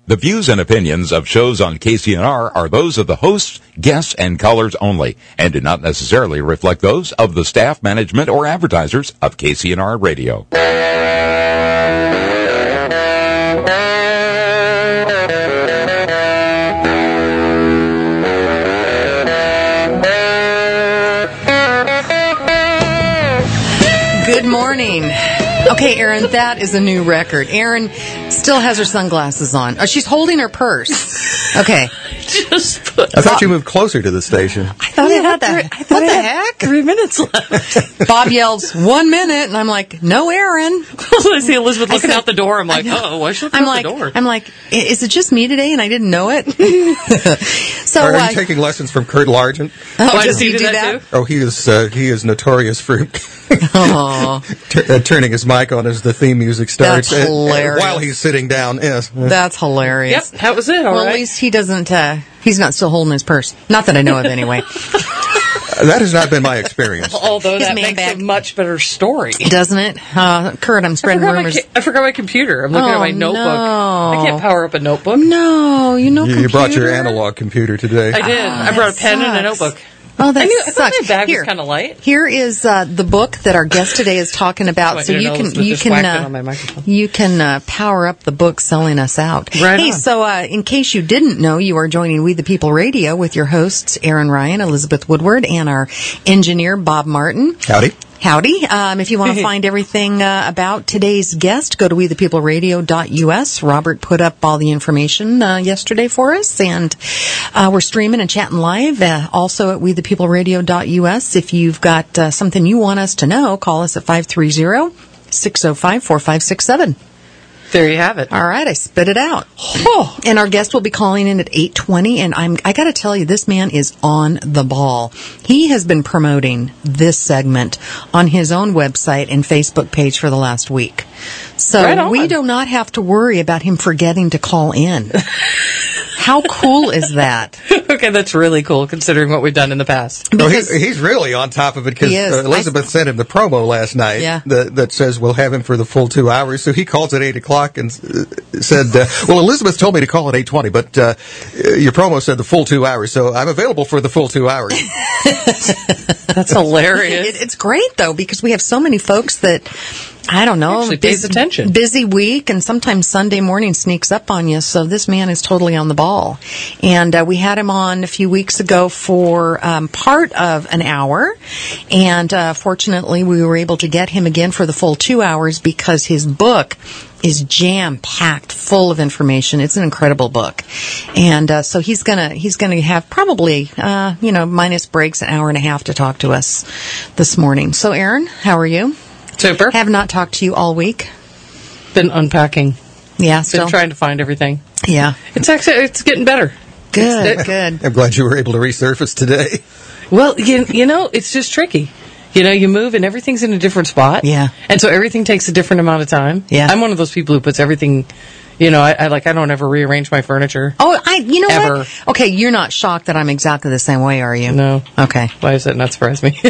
The views and opinions of shows on KCNR are those of the hosts, guests, and callers only, and do not necessarily reflect those of the staff, management, or advertisers of KCNR Radio. Good morning. Okay, Erin, that is a new record. Erin still has her sunglasses on. Oh, she's holding her purse. Okay. I thought you moved closer to the station. I thought I had that. What the heck? 3 minutes left. Bob yells, 1 minute, and I'm like, no, Erin. I see Elizabeth looking out the door. I'm like, oh, why is she looking out the door? I'm like, is it just me today and I didn't know it? So are you taking lessons from Kurt Largent? Oh, does he do that? Too? Oh, he is notorious for turning his mic on as the theme music starts. That's hilarious. While he's sitting down, yes. That's hilarious. Yep, that was it. Well, at least he doesn't, he's not still holding his purse. Not that I know of, anyway. That has not been my experience. Although His that man makes bag. a much better story. Doesn't it? Kurt, I'm spreading rumors. I forgot my computer. I'm looking at my notebook. No. I can't power up a notebook. No, You brought your analog computer today. I did. I brought a pen and a sucks. notebook. Oh, that I thought sucks. my bag was kind of light. Here is the book that our guest today is talking about. So you can power up the book selling us out. Right hey, on. so in case you didn't know, you are joining We the People Radio with your hosts Erin Ryan, Elizabeth Woodward, and our engineer Bob Martin. Howdy. Howdy. If you want to find everything about today's guest, go to wethepeopleradio.us. Robert put up all the information yesterday for us, and we're streaming and chatting live also at wethepeopleradio.us. If you've got something you want us to know, call us at 530-605-4567. There you have it. All right, I spit it out. Oh. And our guest will be calling in at 8:20, and I got to tell you, this man is on the ball. He has been promoting this segment on his own website and Facebook page for the last week. So we do not have to worry about him forgetting to call in. How cool is that? Okay, that's really cool considering what we've done in the past. He's really on top of it because Elizabeth sent him the promo last night that says we'll have him for the full 2 hours. So he calls at 8 o'clock and said, well, Elizabeth told me to call at 8:20, but your promo said the full 2 hours, so I'm available for the full 2 hours. That's hilarious. It's great, though, because we have so many folks that, I don't know, actually pays attention. Busy week, and sometimes Sunday morning sneaks up on you, so this man is totally on the ball. And we had him on a few weeks ago for part of an hour, and fortunately we were able to get him again for the full 2 hours because his book is jam-packed full of information. It's an incredible book. And so he's gonna have probably, minus breaks, an hour and a half to talk to us this morning. So, Erin, how are you? Super. Have not talked to you all week. Been unpacking. Yeah, still. Been trying to find everything. Yeah. It's getting better. Good, good. I'm glad you were able to resurface today. Well, it's just tricky. You move and everything's in a different spot. Yeah. And so everything takes a different amount of time. Yeah. I'm one of those people who puts everything, I don't ever rearrange my furniture. Oh, ever. what? Okay, you're not shocked that I'm exactly the same way, are you? No. Okay. Why does that not surprise me?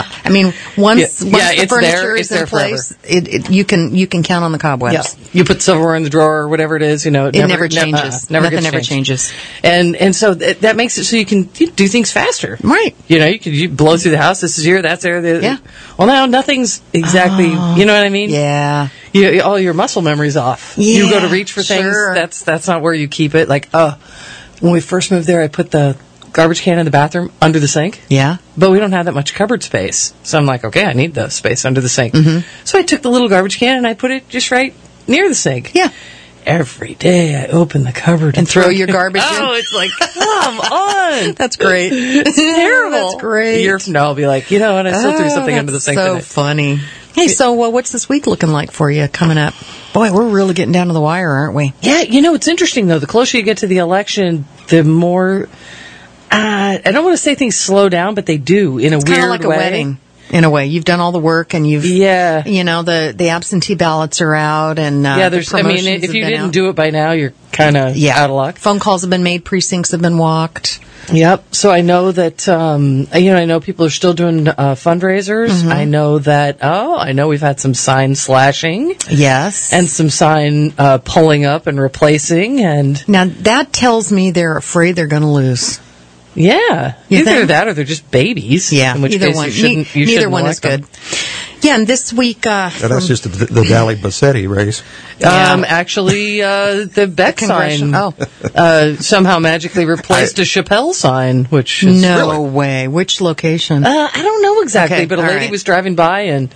Once the furniture is in there place, you can count on the cobwebs. Yeah. You put silverware in the drawer or whatever it is, it never changes. Nothing ever changes. And so that makes it so you can do things faster. Right. You blow through the house. This is here, that's there. Yeah. Well, now nothing's exactly, you know what I mean? Yeah. All your muscle memory's off. Yeah, you go to reach for things. sure. That's not where you keep it. Like, when we first moved there, I put the garbage can in the bathroom under the sink. Yeah. But we don't have that much cupboard space. So I'm like, okay, I need the space under the sink. Mm-hmm. So I took the little garbage can and I put it just right near the sink. Yeah. Every day I open the cupboard and throw your garbage in. Oh, it's like, come on. That's great. It's terrible. That's great. A year from now, I'll be like, I still threw something under the sink so today. Funny. Hey, so what's this week looking like for you coming up? Boy, we're really getting down to the wire, aren't we? Yeah, it's interesting, though. The closer you get to the election, the more, I don't want to say things slow down, but they do in a weird way. Kind of like a wedding. in a way. You've done all the work, and you've, the absentee ballots are out, and if you didn't do it by now, you're kind of out of luck. Phone calls have been made, precincts have been walked. Yep. So I know that, I know people are still doing fundraisers. Mm-hmm. I know that, we've had some sign slashing. Yes. And some sign pulling up and replacing. And now that tells me they're afraid they're going to lose. Yeah. Either that or they're just babies. Yeah. In which either case one. Neither one is good. Yeah, and this week... that's just the Valley Bassetti race. Actually, the Beck sign somehow magically replaced a Chappelle sign, which is way. Which location? I don't know exactly, but a lady was driving by, and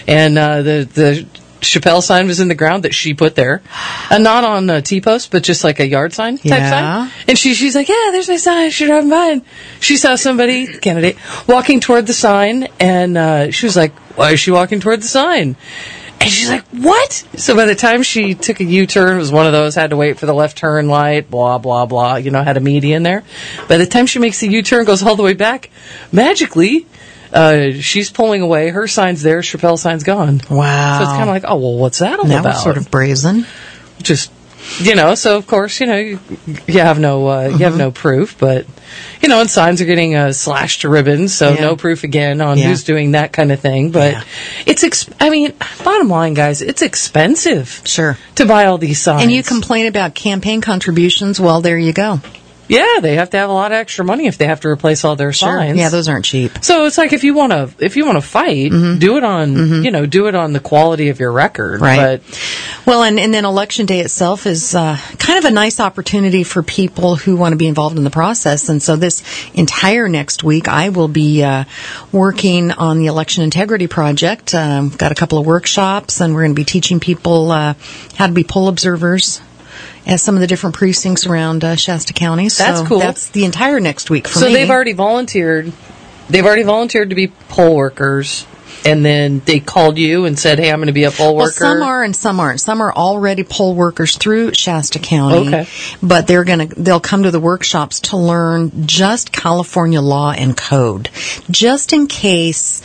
the Chappelle sign was in the ground that she put there. Not on a T-post, but just like a yard sign type sign. And she's like, yeah, there's my sign. She's driving by, and she saw somebody, candidate, walking toward the sign, and she was like, why is she walking toward the sign? And she's like, what? So by the time she took a U-turn, it was one of those, had to wait for the left turn light, blah, blah, blah, had a median there. By the time she makes the U-turn, goes all the way back, magically... she's pulling away. Her sign's there. Chappelle's sign's gone. Wow. So it's kind of like, oh, well, what's that all about? That was sort of brazen. Just, so of course, you have no proof, but, and signs are getting slashed to ribbons, so no proof again on who's doing that kind of thing. But it's, bottom line, guys, it's expensive. Sure. To buy all these signs. And you complain about campaign contributions, well, there you go. Yeah, they have to have a lot of extra money if they have to replace all their signs. Yeah, those aren't cheap. So it's like if you want to fight, do it on do it on the quality of your record. Right. Well, and then election day itself is kind of a nice opportunity for people who want to be involved in the process. And so this entire next week, I will be working on the Election Integrity Project. Got a couple of workshops, and we're going to be teaching people how to be poll observers at some of the different precincts around Shasta County. So that's cool. That's the entire next week for me. So they've already volunteered. They've already volunteered to be poll workers, and then they called you and said, hey, I'm going to be a poll worker. Well, some are and some aren't. Some are already poll workers through Shasta County. Okay. But they'll come to the workshops to learn just California law and code. Just in case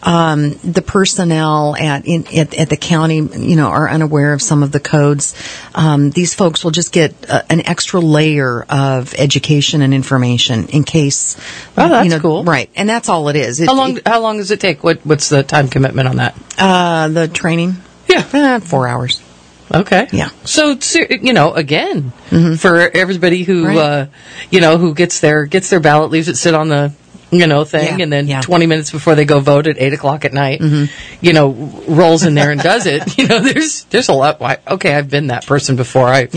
the personnel at the county, are unaware of some of the codes, these folks will just get an extra layer of education and information in case. Oh, that's cool. Right. And that's all it is. How long does it take? What's the time commitment on that? The training? Yeah. 4 hours. Okay. Yeah. So, again, for everybody who, who gets their ballot, leaves it sit on the, thing, and then 20 minutes before they go vote at 8 o'clock at night, rolls in there and does it. There's a lot. Okay, I've been that person before. I've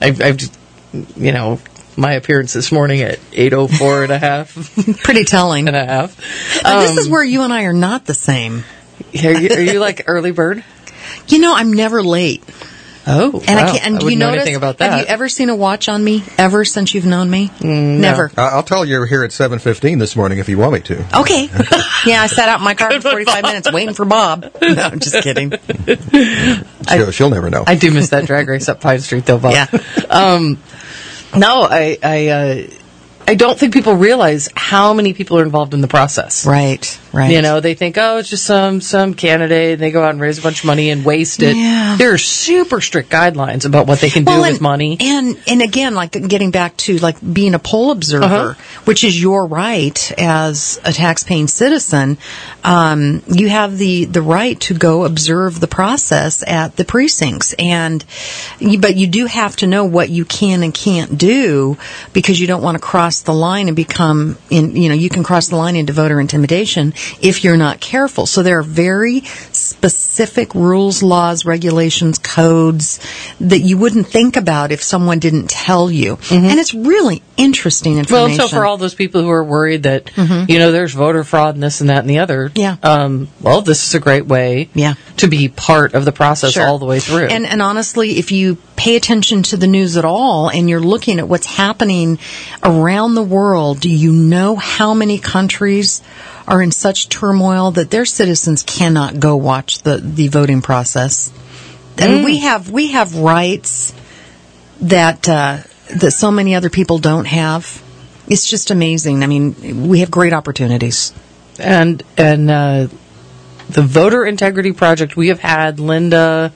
my appearance this morning at 8:04 and a half. Pretty telling. And a half. This is where you and I are not the same. Are you like early bird? I'm never late. Oh, and wow. And I wouldn't know anything about that. Have you ever seen a watch on me ever since you've known me? Never. I'll tell you, you're here at 7:15 this morning if you want me to. Okay. Yeah, I sat out in my car for 45 minutes waiting for Bob. No, I'm just kidding. She'll never know. I do miss that drag race up Pine Street, though, Bob. Yeah. No, I don't think people realize how many people are involved in the process. Right. They think, it's just some candidate, and they go out and raise a bunch of money and waste it. Yeah. There are super strict guidelines about what they can do with money. And again, like getting back to like being a poll observer, which is your right as a tax-paying citizen, you have the right to go observe the process at the precincts, but you do have to know what you can and can't do, because you don't want to cross the line and become you can cross the line into voter intimidation if you're not careful. So there are very specific rules, laws, regulations, codes that you wouldn't think about if someone didn't tell you. And it's really interesting information. Well, so for all those people who are worried that, there's voter fraud and this and that and the other, this is a great way to be part of the process all the way through. And honestly, if you pay attention to the news at all and you're looking at what's happening around the world, do you know how many countries are in such turmoil that their citizens cannot go watch the voting process? And we have rights that so many other people don't have. It's just amazing. I mean, we have great opportunities. And the Voter Integrity Project. We have had Linda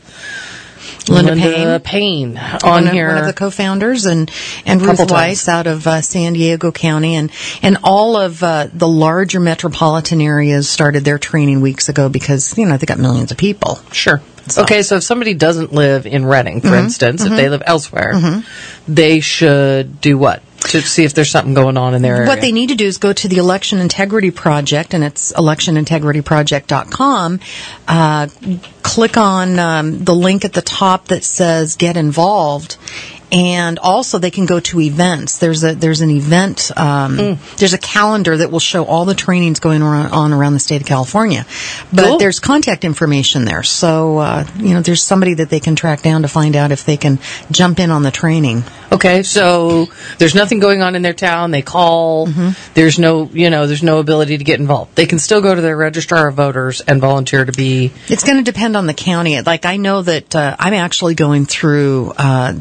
Payne on here. One of the co-founders, and Ruth Weiss out of San Diego County, and all of the larger metropolitan areas started their training weeks ago because, they got millions of people. Sure. So. Okay, so if somebody doesn't live in Reading, for instance, if they live elsewhere, they should do what? To see if there's something going on in their area. What they need to do is go to the Election Integrity Project, and it's electionintegrityproject.com. Click on the link at the top that says Get Involved. And also, they can go to events. There's an event. There's a calendar that will show all the trainings going on around the state of California. But there's contact information there, so there's somebody that they can track down to find out if they can jump in on the training. Okay, so there's nothing going on in their town. They call. There's no ability to get involved. They can still go to their registrar of voters and volunteer to be. It's going to depend on the county. Like, I know that I'm actually going through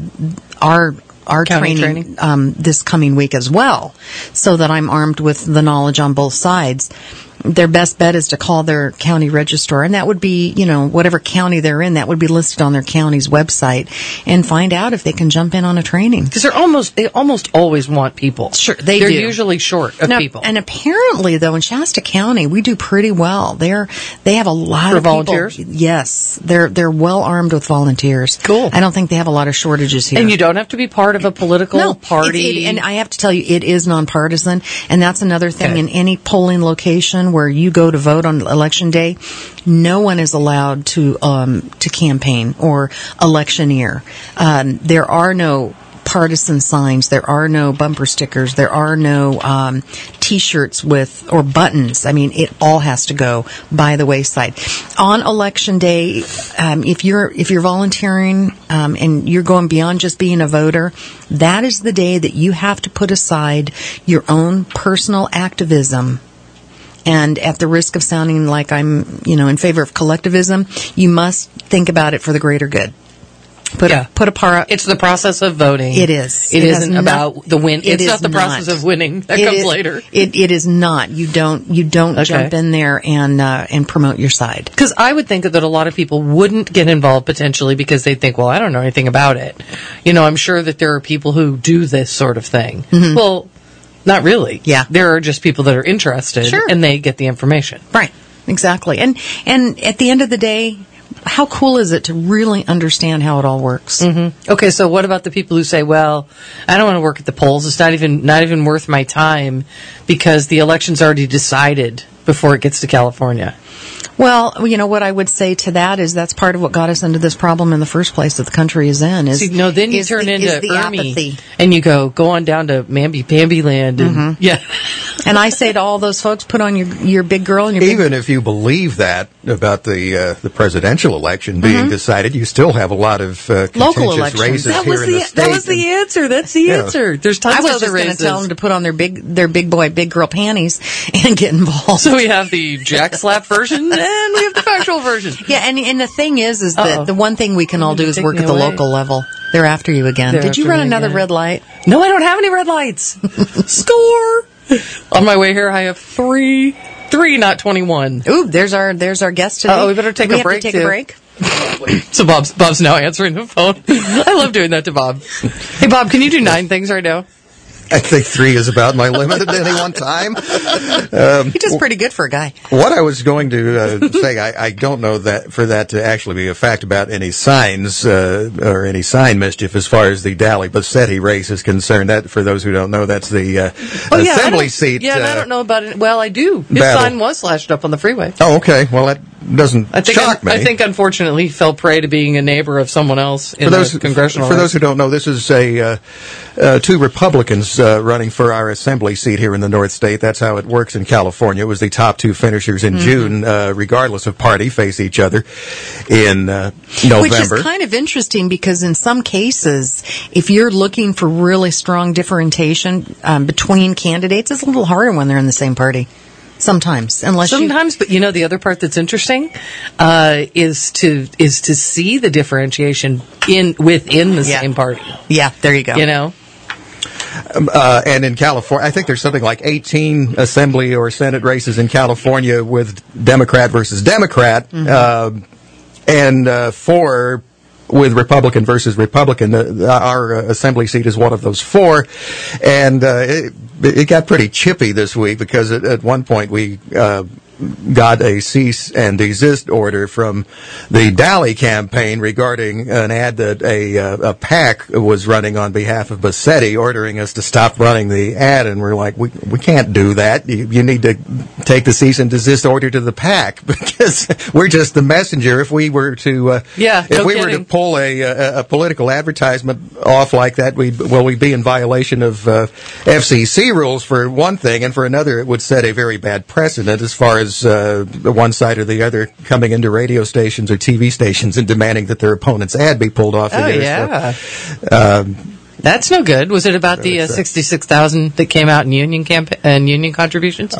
our training this coming week as well, so that I'm armed with the knowledge on both sides. Their best bet is to call their county registrar, and that would be, whatever county they're in, that would be listed on their county's website, and find out if they can jump in on a training. Because they almost always want people. Sure, they're usually short of people. And apparently, though, in Shasta County, we do pretty well. They have a lot of volunteers. People. Yes, they're well armed with volunteers. Cool. I don't think they have a lot of shortages here. And you don't have to be part of a political party. And I have to tell you, it is nonpartisan, and that's another thing. In any polling location where you go to vote on election day, no one is allowed to campaign or electioneer. There are no partisan signs. There are no bumper stickers. There are no T-shirts or buttons. I mean, it all has to go by the wayside. On election day, if you're volunteering and you're going beyond just being a voter, that is the day that you have to put aside your own personal activism. And at the risk of sounding like I'm, in favor of collectivism, you must think about it for the greater good. It's the process of voting. It is. It isn't about the win. It's not the process of winning that comes later. It is not. You don't jump in there and promote your side. Because I would think that a lot of people wouldn't get involved potentially because they think, well, I don't know anything about it. I'm sure that there are people who do this sort of thing. Well, not really. Yeah. There are just people that are interested, and they get the information. Right. Exactly. And at the end of the day, how cool is it to really understand how it all works? Okay, so what about the people who say, well, I don't want to work at the polls. It's not even worth my time because the election's already decided before it gets to California? Well, what I would say to that is that's part of what got us into this problem in the first place that the country is in. Then you turn into Ernie, and you go on down to Mamby-Pamby land. And, and I say to all those folks, put on your big girl and your Even if you believe that about the presidential election being decided, you still have a lot of contentious races here in the state. That was the answer. That's the answer. There's tons of other races. I was just going to tell them to put on their big boy, big girl panties and get involved. So we have the Jack Slap version. And we have the factual version. Yeah, and the thing is that the one thing we can all do is work at the local level. They're after you again. Did you run another red light? No, I don't have any red lights. Score! On my way here, I have three, not 21. Ooh, there's our guest today. We better take a break. Take a break. So Bob's now answering the phone. I love doing that to Bob. Hey, Bob, can you do 9 things right now? I think 3 is about my limit at any one time. He does pretty good for a guy. What I was going to say, I don't know that for that to actually be a fact about any signs or any sign mischief as far as the Dally Bassetti race is concerned. That, for those who don't know, that's the assembly seat. Yeah, I don't know about it. Well, I do. His sign was slashed up on the freeway. Oh, okay. Well, that doesn't shock me. I think, unfortunately, he fell prey to being a neighbor of someone else in the congressional race. For those who don't know, this is 2 Republicans running for our assembly seat here in the North State. That's how it works in California. It was the top 2 finishers in June, regardless of party, face each other in November. Which is kind of interesting because in some cases, if you're looking for really strong differentiation between candidates, it's a little harder when they're in the same party. Sometimes, but the other part that's interesting is to see the differentiation within the same party. Yeah, there you go. And in California, I think there's something like 18 Assembly or Senate races in California with Democrat versus Democrat, and 4 with Republican versus Republican. Our Assembly seat is one of those 4. And it got pretty chippy this week because at one point we got a cease and desist order from the Daly campaign regarding an ad that a PAC was running on behalf of Bassetti, ordering us to stop running the ad. And we're like, we can't do that. You need to take the cease and desist order to the PAC because we're just the messenger. If we were to were to pull a political advertisement off like that, we'd be in violation of FCC rules for one thing, and for another, it would set a very bad precedent as far as one side or the other coming into radio stations or TV stations and demanding that their opponent's ad be pulled off the air. So, that's no good. Was it about the 66,000 that came out in union union contributions?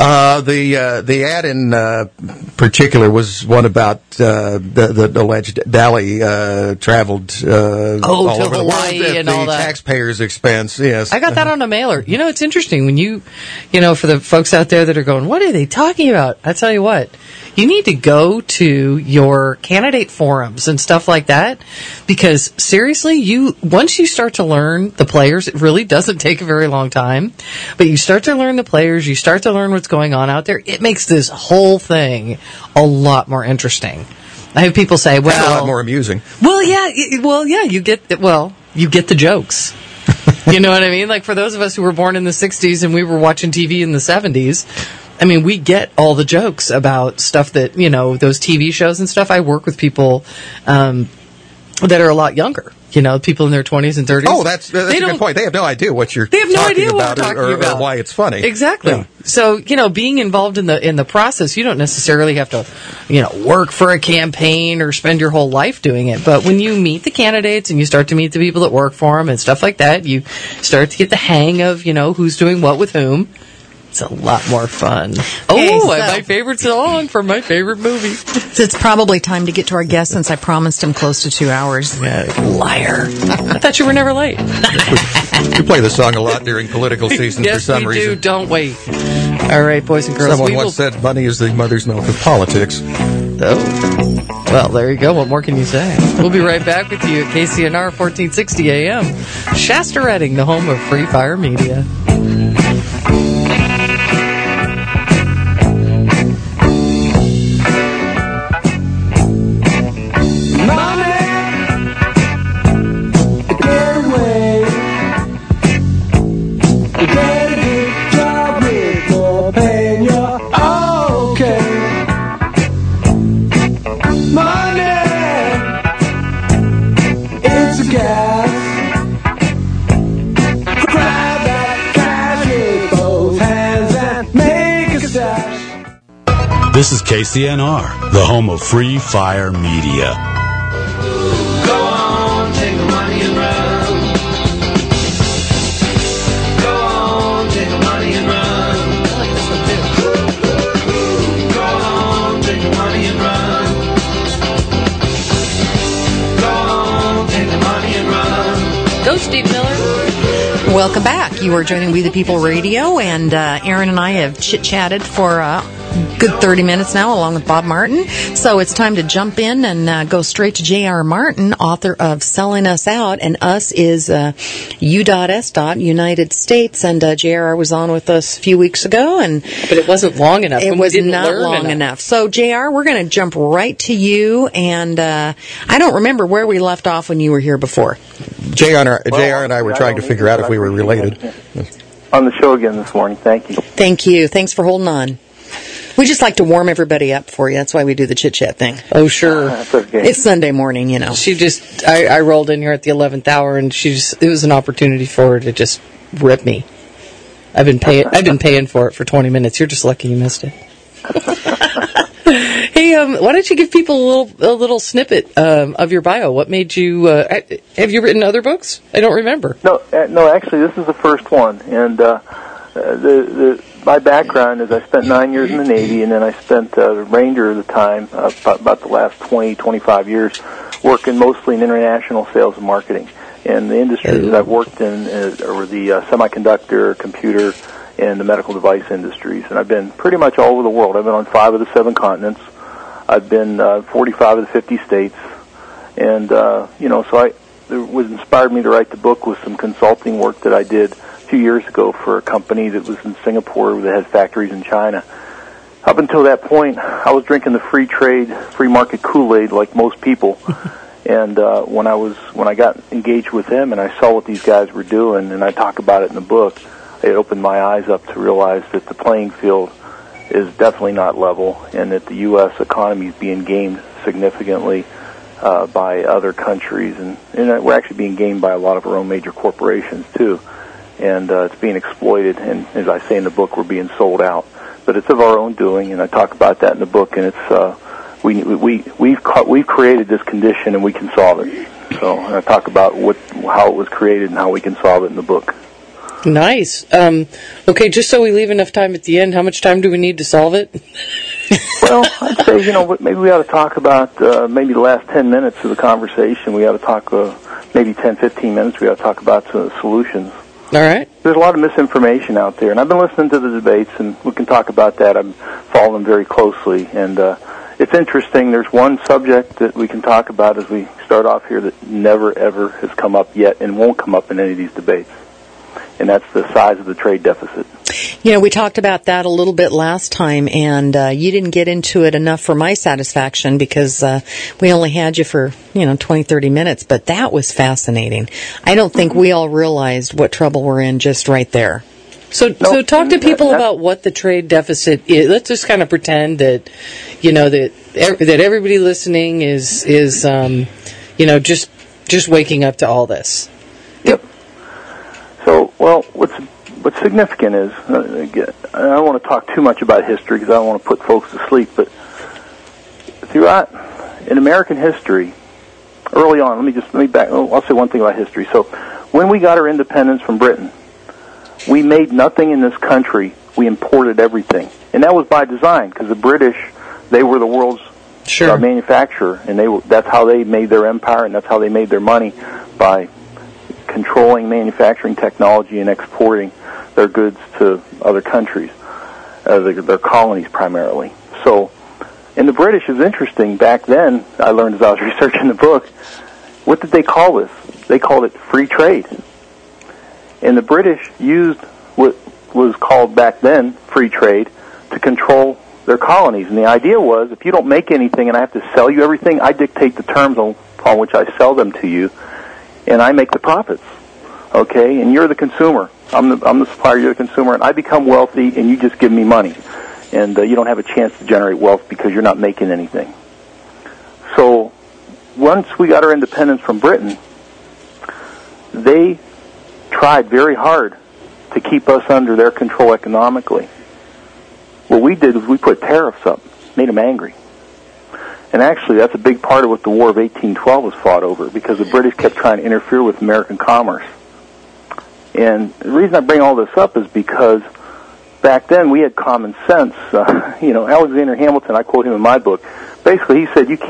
The ad in particular was one about the alleged Daly traveled all over the world at the taxpayers' expense. Yes, I got that on a mailer. You know, it's interesting when you for the folks out there that are going, what are they talking about? I tell you what. You need to go to your candidate forums and stuff like that, because seriously, once you start to learn the players, it really doesn't take a very long time, but you start to learn the players, you start to learn what's going on out there, it makes this whole thing a lot more interesting. I have people say, well... That's a lot more amusing. Well, yeah, you get the jokes. You know what I mean? Like, for those of us who were born in the 60s and we were watching TV in the 70s... I mean, we get all the jokes about stuff that, those TV shows and stuff. I work with people that are a lot younger, people in their 20s and 30s. Oh, that's a good point. They have no idea what you're talking about or why it's funny. Exactly. Yeah. So, being involved in the process, you don't necessarily have to, work for a campaign or spend your whole life doing it. But when you meet the candidates and you start to meet the people that work for them and stuff like that, you start to get the hang of, who's doing what with whom. It's a lot more fun. My favorite song from my favorite movie. It's probably time to get to our guest since I promised him close to 2 hours. Liar. I thought you were never late. We play the song a lot during political season for some reason. Yes, we do. Don't wait. All right, boys and girls. Someone once said money is the mother's milk of politics. Oh. Well, there you go. What more can you say? We'll be right back with you at KCNR 1460 AM. Shasta Redding, the home of Free Fire Media. This is KCNR, the home of Free Fire Media. Go on, take the money and run. Go on, take the money and run. I like this one too. Go on, take the money and run. Go on, take the money and run. Go, Steve Miller. Welcome back. You are joining We the People Radio, and Aaron and I have chit-chatted for good 30 minutes now, along with Bob Martin. So it's time to jump in and go straight to J.R. Martin, author of Selling Us Out, and us is U.S. United States. And J.R. was on with us a few weeks ago, but it wasn't long enough. It was not long enough. So J.R., we're going to jump right to you, and I don't remember where we left off when you were here before. J.R. and I were trying to figure out if we were related. On the show again this morning. Thank you. Thank you. Thanks for holding on. We just like to warm everybody up for you. That's why we do the chit-chat thing. Oh, sure. That's okay. It's Sunday morning, I rolled in here at the 11th hour, and it was an opportunity for her to just rip me. I've been paying for it for 20 minutes. You're just lucky you missed it. Hey, why don't you give people a little snippet of your bio? What made you? Have you written other books? I don't remember. No. Actually, this is the first one, and my background is I spent 9 years in the Navy, and then I spent the remainder of the time, about the last 20, 25 years, working mostly in international sales and marketing. And the industries that I've worked in are the semiconductor, computer, and the medical device industries. And I've been pretty much all over the world. I've been on 5 of the 7 continents. I've been 45 of the 50 states. And, so what inspired me to write the book was some consulting work that I did a few years ago for a company that was in Singapore that had factories in China. Up until that point, I was drinking the free trade, free market Kool-Aid like most people. And when I got engaged with them and I saw what these guys were doing, and I talk about it in the book, it opened my eyes up to realize that the playing field is definitely not level, and that the U.S. economy is being gamed significantly by other countries, and we're actually being gamed by a lot of our own major corporations too. And it's being exploited, and as I say in the book, we're being sold out. But it's of our own doing, and I talk about that in the book. And it's we've created this condition, and we can solve it. So I talk about how it was created and how we can solve it in the book. Nice. Okay, just so we leave enough time at the end, how much time do we need to solve it? Well, I'd say, maybe we ought to talk about maybe the last 10 minutes of the conversation. We ought to talk maybe 10, 15 minutes. We ought to talk about solutions. All right. There's a lot of misinformation out there, and I've been listening to the debates, and we can talk about that. I'm following them very closely, and it's interesting. There's one subject that we can talk about as we start off here that never, ever has come up yet and won't come up in any of these debates, and that's the size of the trade deficit. We talked about that a little bit last time, and you didn't get into it enough for my satisfaction because we only had you for, 20, 30 minutes, but that was fascinating. I don't think we all realized what trouble we're in just right there. So talk to people about what the trade deficit is. Let's just kind of pretend that, that everybody listening is just waking up to all this. Yep. So, what's significant is, I don't want to talk too much about history because I don't want to put folks to sleep, but throughout in American history, early on, let me back. I'll say one thing about history. So, when we got our independence from Britain, we made nothing in this country. We imported everything, and that was by design because the British, they were the world's manufacturer, and that's how they made their empire, and that's how they made their money, by controlling manufacturing technology and exporting their goods to other countries, their colonies primarily. So, and the British is interesting. Back then, I learned as I was researching the book, what did they call this? They called it free trade. And the British used what was called back then free trade to control their colonies. And the idea was, if you don't make anything and I have to sell you everything, I dictate the terms on which I sell them to you, and I make the profits. Okay? And you're the consumer. I'm the supplier, you're the consumer, and I become wealthy, and you just give me money. And you don't have a chance to generate wealth because you're not making anything. So once we got our independence from Britain, they tried very hard to keep us under their control economically. What we did was we put tariffs up, made them angry. And actually, that's a big part of what the War of 1812 was fought over, because the British kept trying to interfere with American commerce. And the reason I bring all this up is because back then we had common sense. Alexander Hamilton, I quote him in my book. Basically, he said you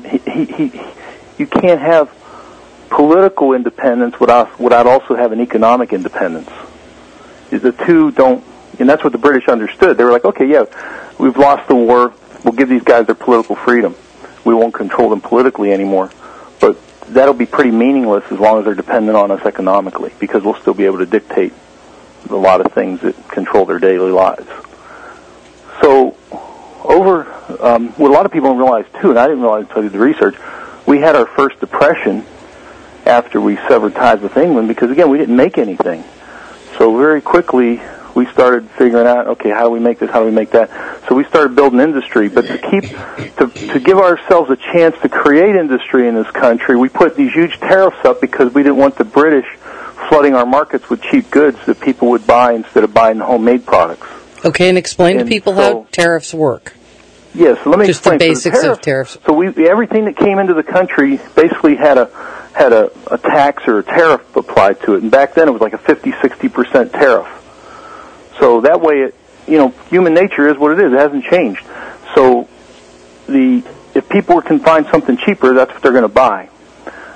can't have political independence without also having economic independence. The two don't, and that's what the British understood. They were like, okay, yeah, we've lost the war. We'll give these guys their political freedom. We won't control them politically anymore. But that'll be pretty meaningless as long as they're dependent on us economically, because we'll still be able to dictate a lot of things that control their daily lives. So, what a lot of people don't realize, too, and I didn't realize until I did the research, we had our first depression after we severed ties with England because, again, we didn't make anything. So very quickly, we started figuring out, okay, how do we make this, how do we make that? So we started building industry. But to give ourselves a chance to create industry in this country, we put these huge tariffs up because we didn't want the British flooding our markets with cheap goods that people would buy instead of buying homemade products. Okay, and explain to people how tariffs work. Yes, so let me explain. Just the basics of tariffs. So everything that came into the country basically had a tax or a tariff applied to it. And back then it was like a 50-60% tariff. So that way, human nature is what it is. It hasn't changed. So if people can find something cheaper, that's what they're going to buy.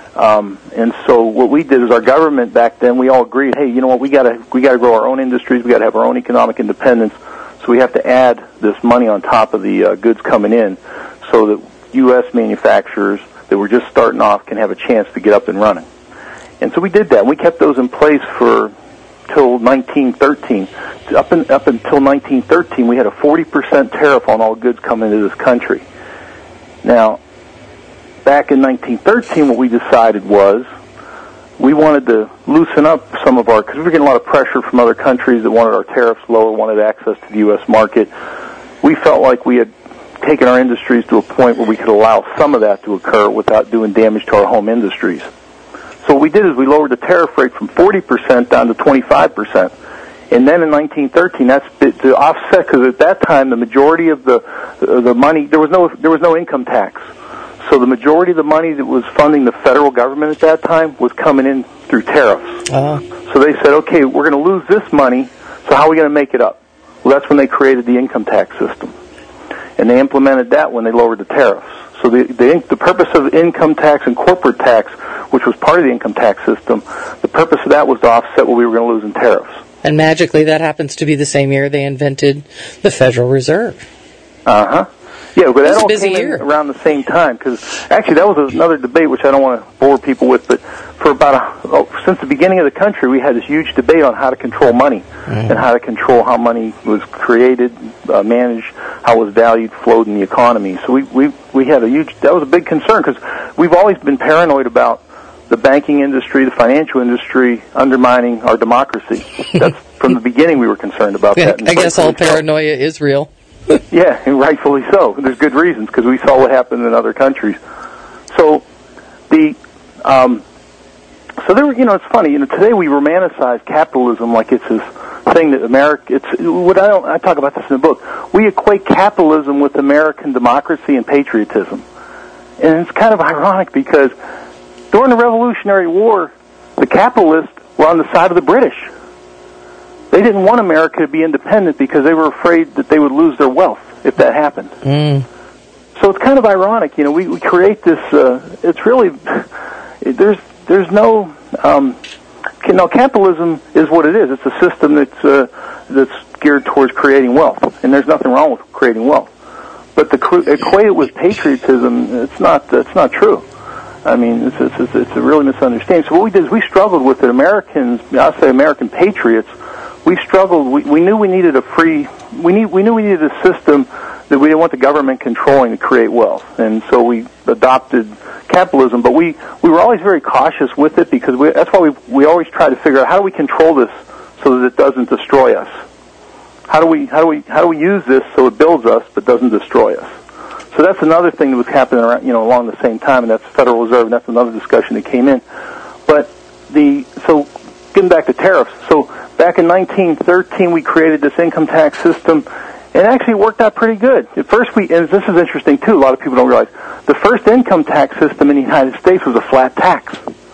And so what we did is our government back then, we all agreed, hey, you know what, we got to grow our own industries, we got to have our own economic independence, so we have to add this money on top of the goods coming in so that U.S. manufacturers that were just starting off can have a chance to get up and running. And so we did that. We kept those in place for till 1913. Up until 1913, we had a 40% tariff on all goods coming into this country. Now, back in 1913, what we decided was we wanted to loosen up some of our, because we were getting a lot of pressure from other countries that wanted our tariffs lower, wanted access to the U.S. market. We felt like we had taken our industries to a point where we could allow some of that to occur without doing damage to our home industries. So what we did is we lowered the tariff rate from 40% down to 25%. And then in 1913, that's to offset, because at that time the majority of the money, there was no income tax. So the majority of the money that was funding the federal government at that time was coming in through tariffs. So they said, okay, we're going to lose this money, so how are we going to make it up? Well, that's when they created the income tax system. And they implemented that when they lowered the tariffs. So the purpose of income tax and corporate tax, which was part of the income tax system, the purpose of that was to offset what we were going to lose in tariffs. And magically, that happens to be the same year they invented the Federal Reserve. Yeah, but that all came in around the same time, because actually that was another debate which I don't want to bore people with, but for since the beginning of the country, we had this huge debate on how to control money and how to control how money was created, managed, how it was valued, flowed in the economy. So we had that was a big concern, because we've always been paranoid about the banking industry, the financial industry undermining our democracy. That's from the beginning we were concerned about that. I guess all paranoia is real. Yeah, and rightfully so. There's good reasons, because we saw what happened in other countries. So so there were, it's funny, today we romanticize capitalism like it's this thing that I talk about this in the book. We equate capitalism with American democracy and patriotism. And it's kind of ironic, because during the Revolutionary War, the capitalists were on the side of the British. They didn't want America to be independent because they were afraid that they would lose their wealth if that happened. So it's kind of ironic, we create this, it's really, there's no, capitalism is what it is. It's a system that's geared towards creating wealth, and there's nothing wrong with creating wealth. But to equate it with patriotism, it's not true. I mean, it's a really misunderstanding. So what we did is we struggled with it. Americans, I'll say American patriots, we struggled. We knew we needed we knew we needed a system that we didn't want the government controlling to create wealth, and so we adopted capitalism. But we were always very cautious with it, because that's why we always try to figure out how do we control this so that it doesn't destroy us. How do we use this so it builds us but doesn't destroy us? So that's another thing that was happening around, along the same time, and that's the Federal Reserve, and that's another discussion that came in. But so getting back to tariffs, so back in 1913 we created this income tax system, and actually it worked out pretty good. At first and this is interesting too, a lot of people don't realize, the first income tax system in the United States was a flat tax.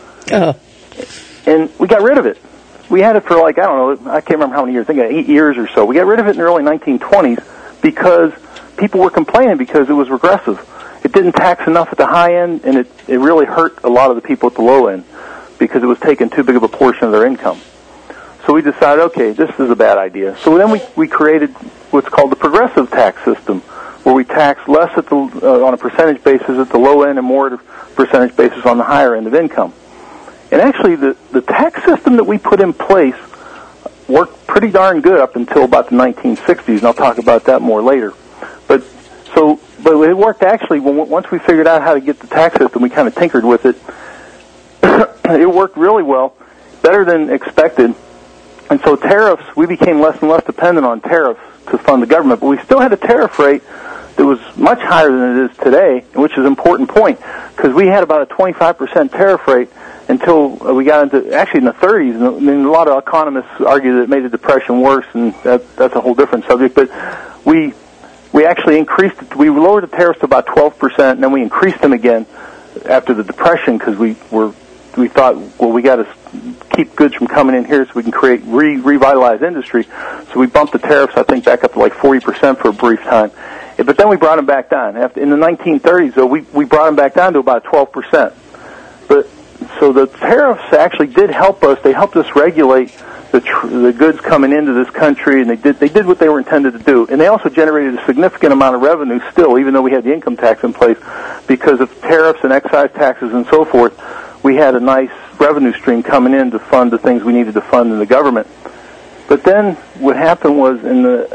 And we got rid of it. We had it for I can't remember how many years, I think 8 years or so. We got rid of it in the early 1920s because people were complaining because it was regressive. It didn't tax enough at the high end, and it really hurt a lot of the people at the low end because it was taking too big of a portion of their income. So we decided, okay, this is a bad idea. So then we created what's called the progressive tax system, where we tax less on a percentage basis at the low end and more at a percentage basis on the higher end of income. And actually, the tax system that we put in place worked pretty darn good up until about the 1960s, and I'll talk about that more later. But it worked actually, once we figured out how to get the tax system, we kind of tinkered with it. It worked really well, better than expected. And so tariffs, we became less and less dependent on tariffs to fund the government, but we still had a tariff rate that was much higher than it is today, which is an important point, because we had about a 25% tariff rate until we got into, actually in the 30s, and I mean, a lot of economists argue that it made the Depression worse, and that's a whole different subject, but we actually increased it, we lowered the tariffs to about 12%, and then we increased them again after the Depression, because we thought, well, we got to keep goods from coming in here so we can revitalize industry. So we bumped the tariffs, I think, back up to 40% for a brief time. But then we brought them back down. In the 1930s, though, we brought them back down to about 12%. But So the tariffs actually did help us. They helped us regulate the goods coming into this country, and they did what they were intended to do. And they also generated a significant amount of revenue still, even though we had the income tax in place, because of tariffs and excise taxes and so forth. We had a nice revenue stream coming in to fund the things we needed to fund in the government. But then what happened was in the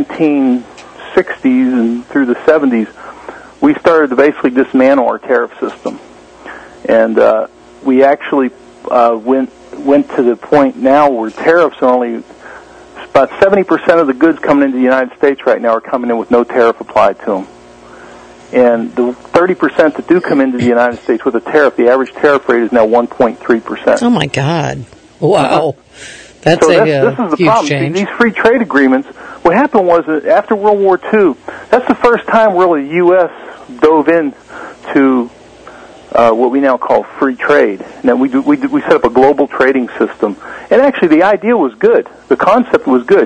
1960s and through the 70s, we started to basically dismantle our tariff system. And we actually went to the point now where tariffs are only about 70% of the goods coming into the United States right now are coming in with no tariff applied to them. And the 30% that do come into the United States with a tariff, the average tariff rate is now 1.3%. Oh, my God. Wow. This is the huge problem. Change. These free trade agreements, what happened was that after World War II, that's the first time really the U.S. dove into what we now call free trade. Now we set up a global trading system, and actually the idea was good. The concept was good.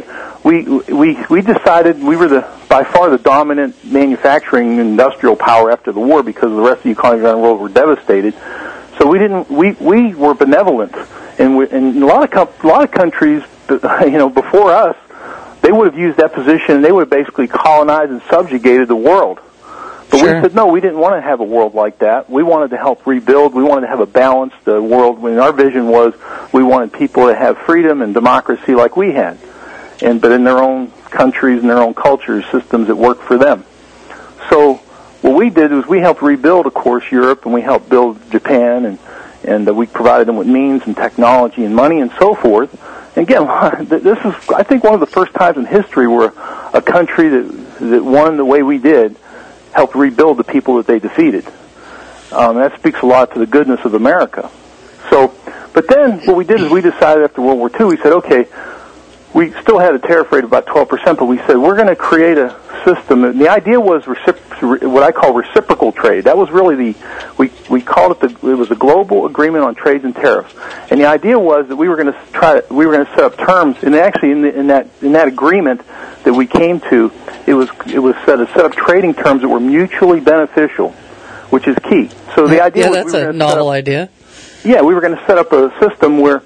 We decided we were by far the dominant manufacturing industrial power after the war because the rest of the economies around the world were devastated. So we were benevolent, and a lot of countries, before us, they would have used that position and they would have basically colonized and subjugated the world. But we said, no, we didn't want to have a world like that. We wanted to help rebuild. We wanted to have a balanced world. When our vision was we wanted people to have freedom and democracy like we had, but in their own countries and their own cultures, systems that work for them. So what we did was we helped rebuild, of course, Europe, and we helped build Japan, and we provided them with means and technology and money and so forth. And again, this is, I think, one of the first times in history where a country that won the way we did helped rebuild the people that they defeated. That speaks a lot to the goodness of America. So, but then what we did is we decided after World War II, we said, okay, we still had a tariff rate of about 12%, but we said we're going to create a system. And the idea was what I call reciprocal trade. That was really we called it it was a global agreement on trades and tariffs. And the idea was that we were going to set up terms, and actually in that agreement that we came to, it was set up trading terms that were mutually beneficial, which is key. So the idea was that's a novel idea. Yeah, we were going to set up a system where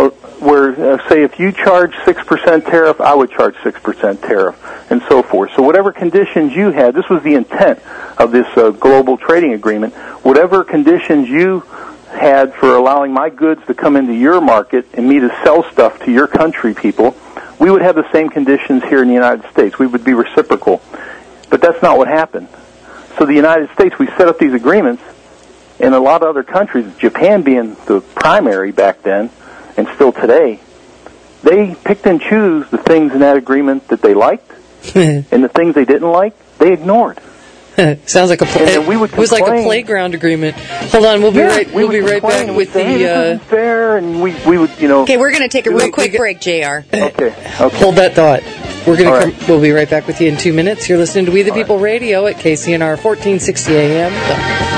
say if you charge 6% tariff, I would charge 6% tariff, and so forth. So whatever conditions you had, this was the intent of this global trading agreement, whatever conditions you had for allowing my goods to come into your market and me to sell stuff to your country people, we would have the same conditions here in the United States. We would be reciprocal. But that's not what happened. So the United States, we set up these agreements, and a lot of other countries, Japan being the primary back then, and still today, they picked and chose the things in that agreement that they liked, and the things they didn't like, they ignored. Sounds like it was like a playground agreement. Hold on, we'll be right back with the. This isn't fair, and we would, Okay, we're going to take a real quick break, JR. Okay. Hold that thought. We'll be right back with you in 2 minutes. You're listening to We the People Radio at KCNR 1460 AM.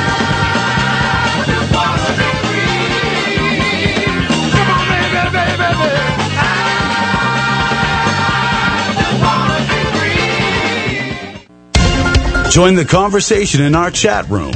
Join the conversation in our chat room,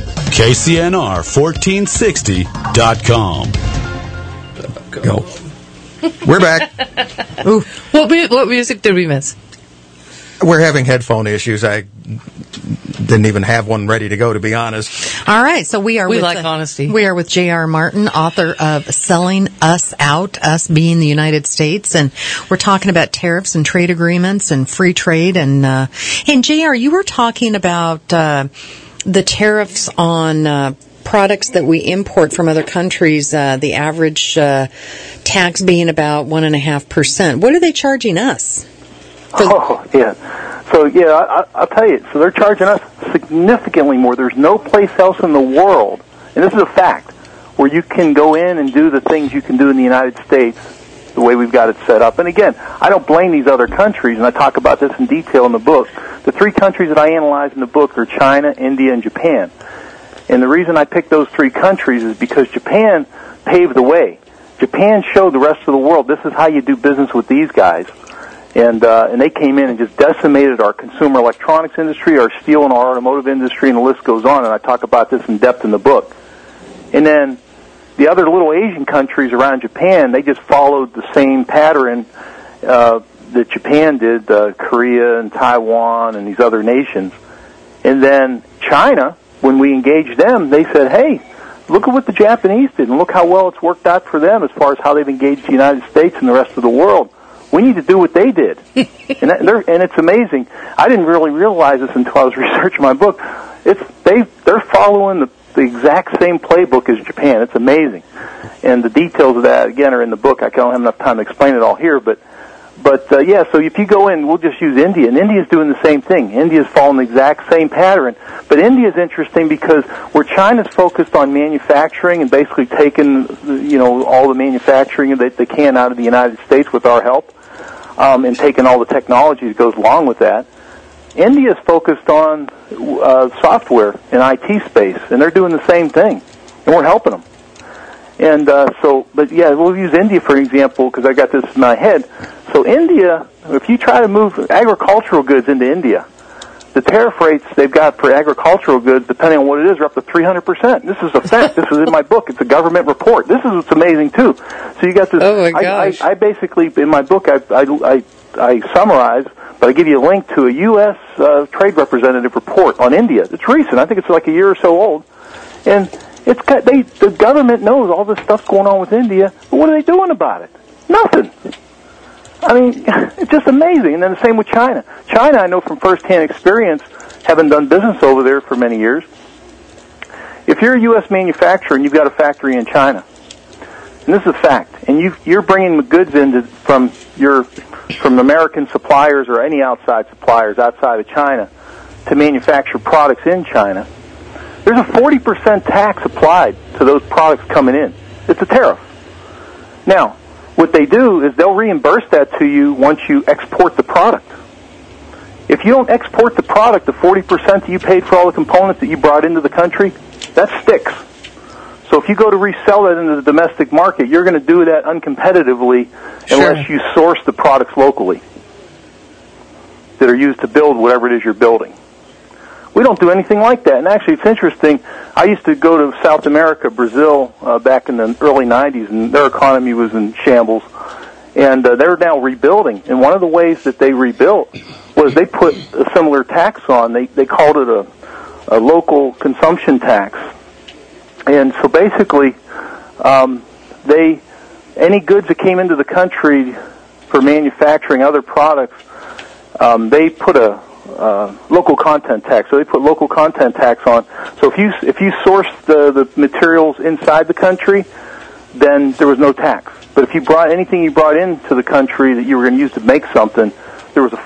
KCNR1460.com. Go. We're back. Ooh. What music did we miss? We're having headphone issues. I didn't even have one ready to go, to be honest. All right, so we like honesty. We are with J.R. Martin, author of Selling Us Out, us being the United States, and we're talking about tariffs and trade agreements and free trade. And J.R., you were talking about the tariffs on products that we import from other countries, the average tax being about 1.5%. What are they charging us? Oh, yeah. So, I'll tell you. So they're charging us significantly more. There's no place else in the world, and this is a fact, where you can go in and do the things you can do in the United States the way we've got it set up. And again, I don't blame these other countries, and I talk about this in detail in the book. The 3 countries that I analyze in the book are China, India, and Japan. And the reason I picked those 3 countries is because Japan paved the way. Japan showed the rest of the world this is how you do business with these guys. And they came in and just decimated our consumer electronics industry, our steel and our automotive industry, and the list goes on. And I talk about this in depth in the book. And then the other little Asian countries around Japan, they just followed the same pattern that Japan did, Korea and Taiwan and these other nations. And then China, when we engaged them, they said, hey, look at what the Japanese did, and look how well it's worked out for them as far as how they've engaged the United States and the rest of the world. We need to do what they did. and it's amazing. I didn't really realize this until I was researching my book. They're following the exact same playbook as Japan. It's amazing. And the details of that, again, are in the book. I don't have enough time to explain it all here, but yeah, so if you go in, we'll just use India, and India's doing the same thing. India's following the exact same pattern. But India's interesting because where China's focused on manufacturing and basically taking, all the manufacturing that they can out of the United States with our help, and taking all the technology that goes along with that, India's focused on software and IT space, and they're doing the same thing, and we're helping them. And but yeah, we'll use India for example because I got this in my head. So India, if you try to move agricultural goods into India, the tariff rates they've got for agricultural goods, depending on what it is, are up to 300%. This is a fact. This is in my book. It's a government report. This is what's amazing too. So you got this. Oh my gosh! I basically in my book I summarize, but I give you a link to a U.S. Trade Representative report on India. It's recent. I think it's like a year or so old, and the government knows all this stuff's going on with India, but what are they doing about it? Nothing. I mean, it's just amazing. And then the same with China. China, I know from firsthand experience, having done business over there for many years, if you're a U.S. manufacturer and you've got a factory in China, and this is a fact, and you're bringing the goods in from American suppliers or any outside suppliers outside of China to manufacture products in China, there's a 40% tax applied to those products coming in. It's a tariff. Now, what they do is they'll reimburse that to you once you export the product. If you don't export the product, the 40% that you paid for all the components that you brought into the country, that sticks. So if you go to resell that into the domestic market, you're going to do that uncompetitively unless you source the products locally that are used to build whatever it is you're building. We don't do anything like that. And actually, it's interesting. I used to go to South America, Brazil, back in the early 90s, and their economy was in shambles. And they're now rebuilding. And one of the ways that they rebuilt was they put a similar tax on. They called it a local consumption tax. And so basically, any goods that came into the country for manufacturing other products, they put a local content tax. So they put local content tax on. So if you source the materials inside the country, then there was no tax. But if you brought anything you brought into the country that you were going to use to make something, there was a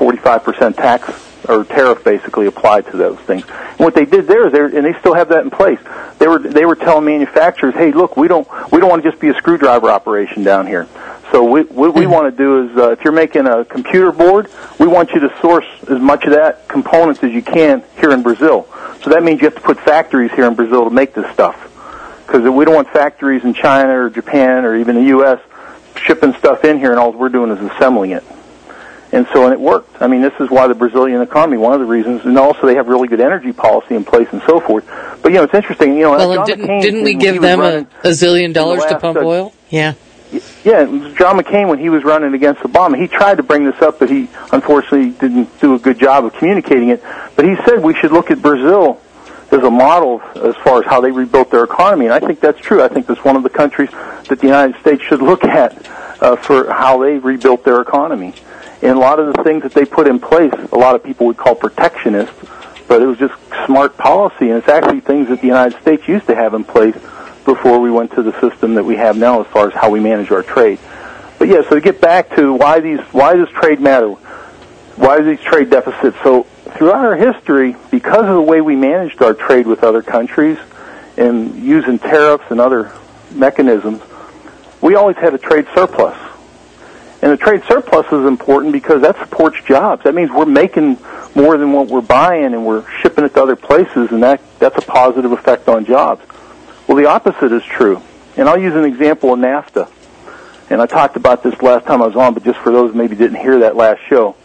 45% tax or tariff basically applied to those things. And what they did there is and they still have that in place. They were telling manufacturers, hey, look, we don't want to just be a screwdriver operation down here. So what we want to do is, if you're making a computer board, we want you to source as much of that components as you can here in Brazil. So that means you have to put factories here in Brazil to make this stuff. Because we don't want factories in China or Japan or even the U.S. shipping stuff in here and all we're doing is assembling it. And it worked. I mean, this is why the Brazilian economy, one of the reasons, and also they have really good energy policy in place and so forth. But, it's interesting, Well, didn't we give them a zillion dollars to pump oil? Yeah. Yeah, John McCain, when he was running against Obama, he tried to bring this up, but he unfortunately didn't do a good job of communicating it. But he said we should look at Brazil as a model as far as how they rebuilt their economy, and I think that's true. I think that's one of the countries that the United States should look at for how they rebuilt their economy. And a lot of the things that they put in place, a lot of people would call protectionist, but it was just smart policy, and it's actually things that the United States used to have in place before we went to the system that we have now as far as how we manage our trade. But yeah, so to get back to why does trade matter? Why are these trade deficits? So throughout our history, because of the way we managed our trade with other countries and using tariffs and other mechanisms, we always had a trade surplus. And the trade surplus is important because that supports jobs. That means we're making more than what we're buying and we're shipping it to other places, and that's a positive effect on jobs. Well, the opposite is true. And I'll use an example of NAFTA. And I talked about this last time I was on, but just for those who maybe didn't hear that last show.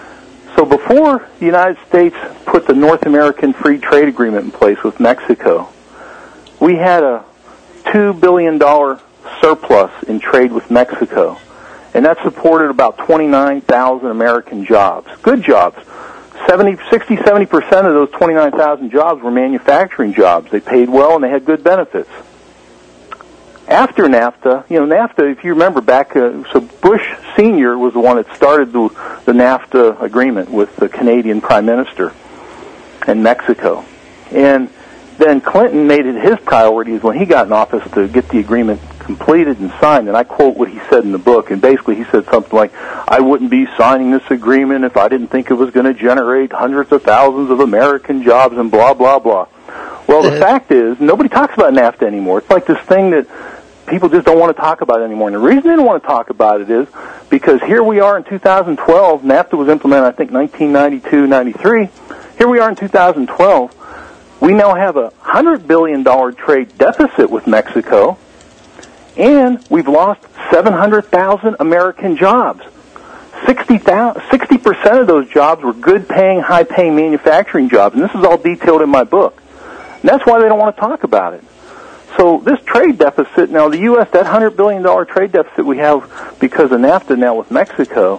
So before the United States put the North American Free Trade Agreement in place with Mexico, we had a $62 billion surplus in trade with Mexico. And that supported about 29,000 American jobs. Good jobs. 60-70% of those 29,000 jobs were manufacturing jobs. They paid well and they had good benefits. After NAFTA, NAFTA, if you remember back, so Bush Sr. was the one that started the NAFTA agreement with the Canadian Prime Minister and Mexico. And then Clinton made it his priorities when he got in office to get the agreement completed and signed. And I quote what he said in the book. And basically he said something like, I wouldn't be signing this agreement if I didn't think it was going to generate hundreds of thousands of American jobs and blah, blah, blah. Well, the fact is, nobody talks about NAFTA anymore. It's like this thing that people just don't want to talk about anymore. And the reason they don't want to talk about it is because here we are in 2012. NAFTA was implemented, I think, 1992, 93. Here we are in 2012. We now have a $100 billion trade deficit with Mexico, and we've lost 700,000 American jobs. 60% of those jobs were good-paying, high-paying manufacturing jobs, and this is all detailed in my book. And that's why they don't want to talk about it. So this trade deficit, now the U.S., that $100 billion trade deficit we have because of NAFTA now with Mexico,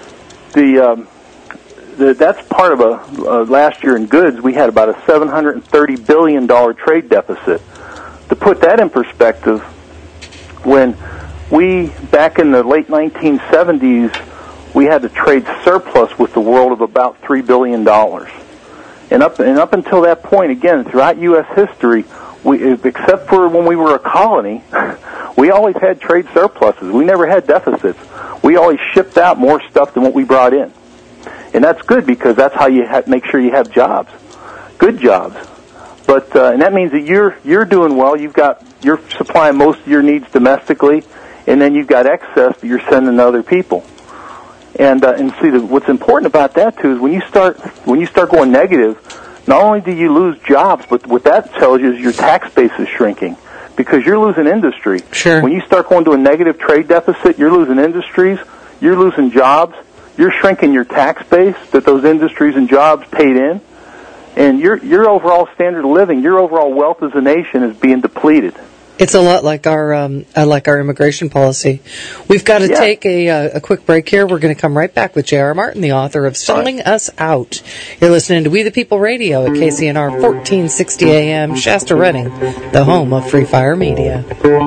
that's part of last year in goods, we had about a $730 billion trade deficit. To put that in perspective, when we, back in the late 1970s, we had a trade surplus with the world of about $3 billion. And up until that point, again, throughout U.S. history, except for when we were a colony, we always had trade surpluses. We never had deficits. We always shipped out more stuff than what we brought in. And that's good because that's how you make sure you have jobs, good jobs. But and that means that you're doing well. You're supplying most of your needs domestically, and then you've got excess that you're sending to other people. And see, what's important about that too is when you start going negative, not only do you lose jobs, but what that tells you is your tax base is shrinking because you're losing industry. Sure. When you start going to a negative trade deficit, you're losing industries, you're losing jobs. You're shrinking your tax base that those industries and jobs paid in, and your overall standard of living, your overall wealth as a nation is being depleted. It's a lot like our immigration policy. We've got to take a quick break here. We're going to come right back with J.R. Martin, the author of Selling Us Out. You're listening to We the People Radio at KCNR 1460 AM, Shasta Redding, the home of Free Fire Media.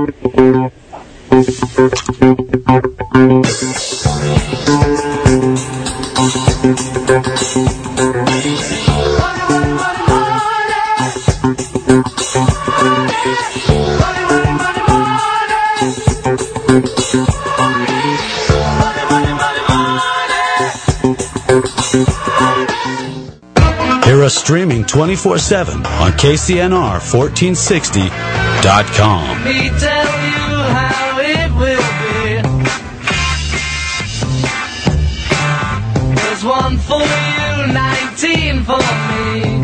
Hear us streaming 24/7 on KCNR1460.com. Let me tell you how it will be. There's one for you, 19 for me.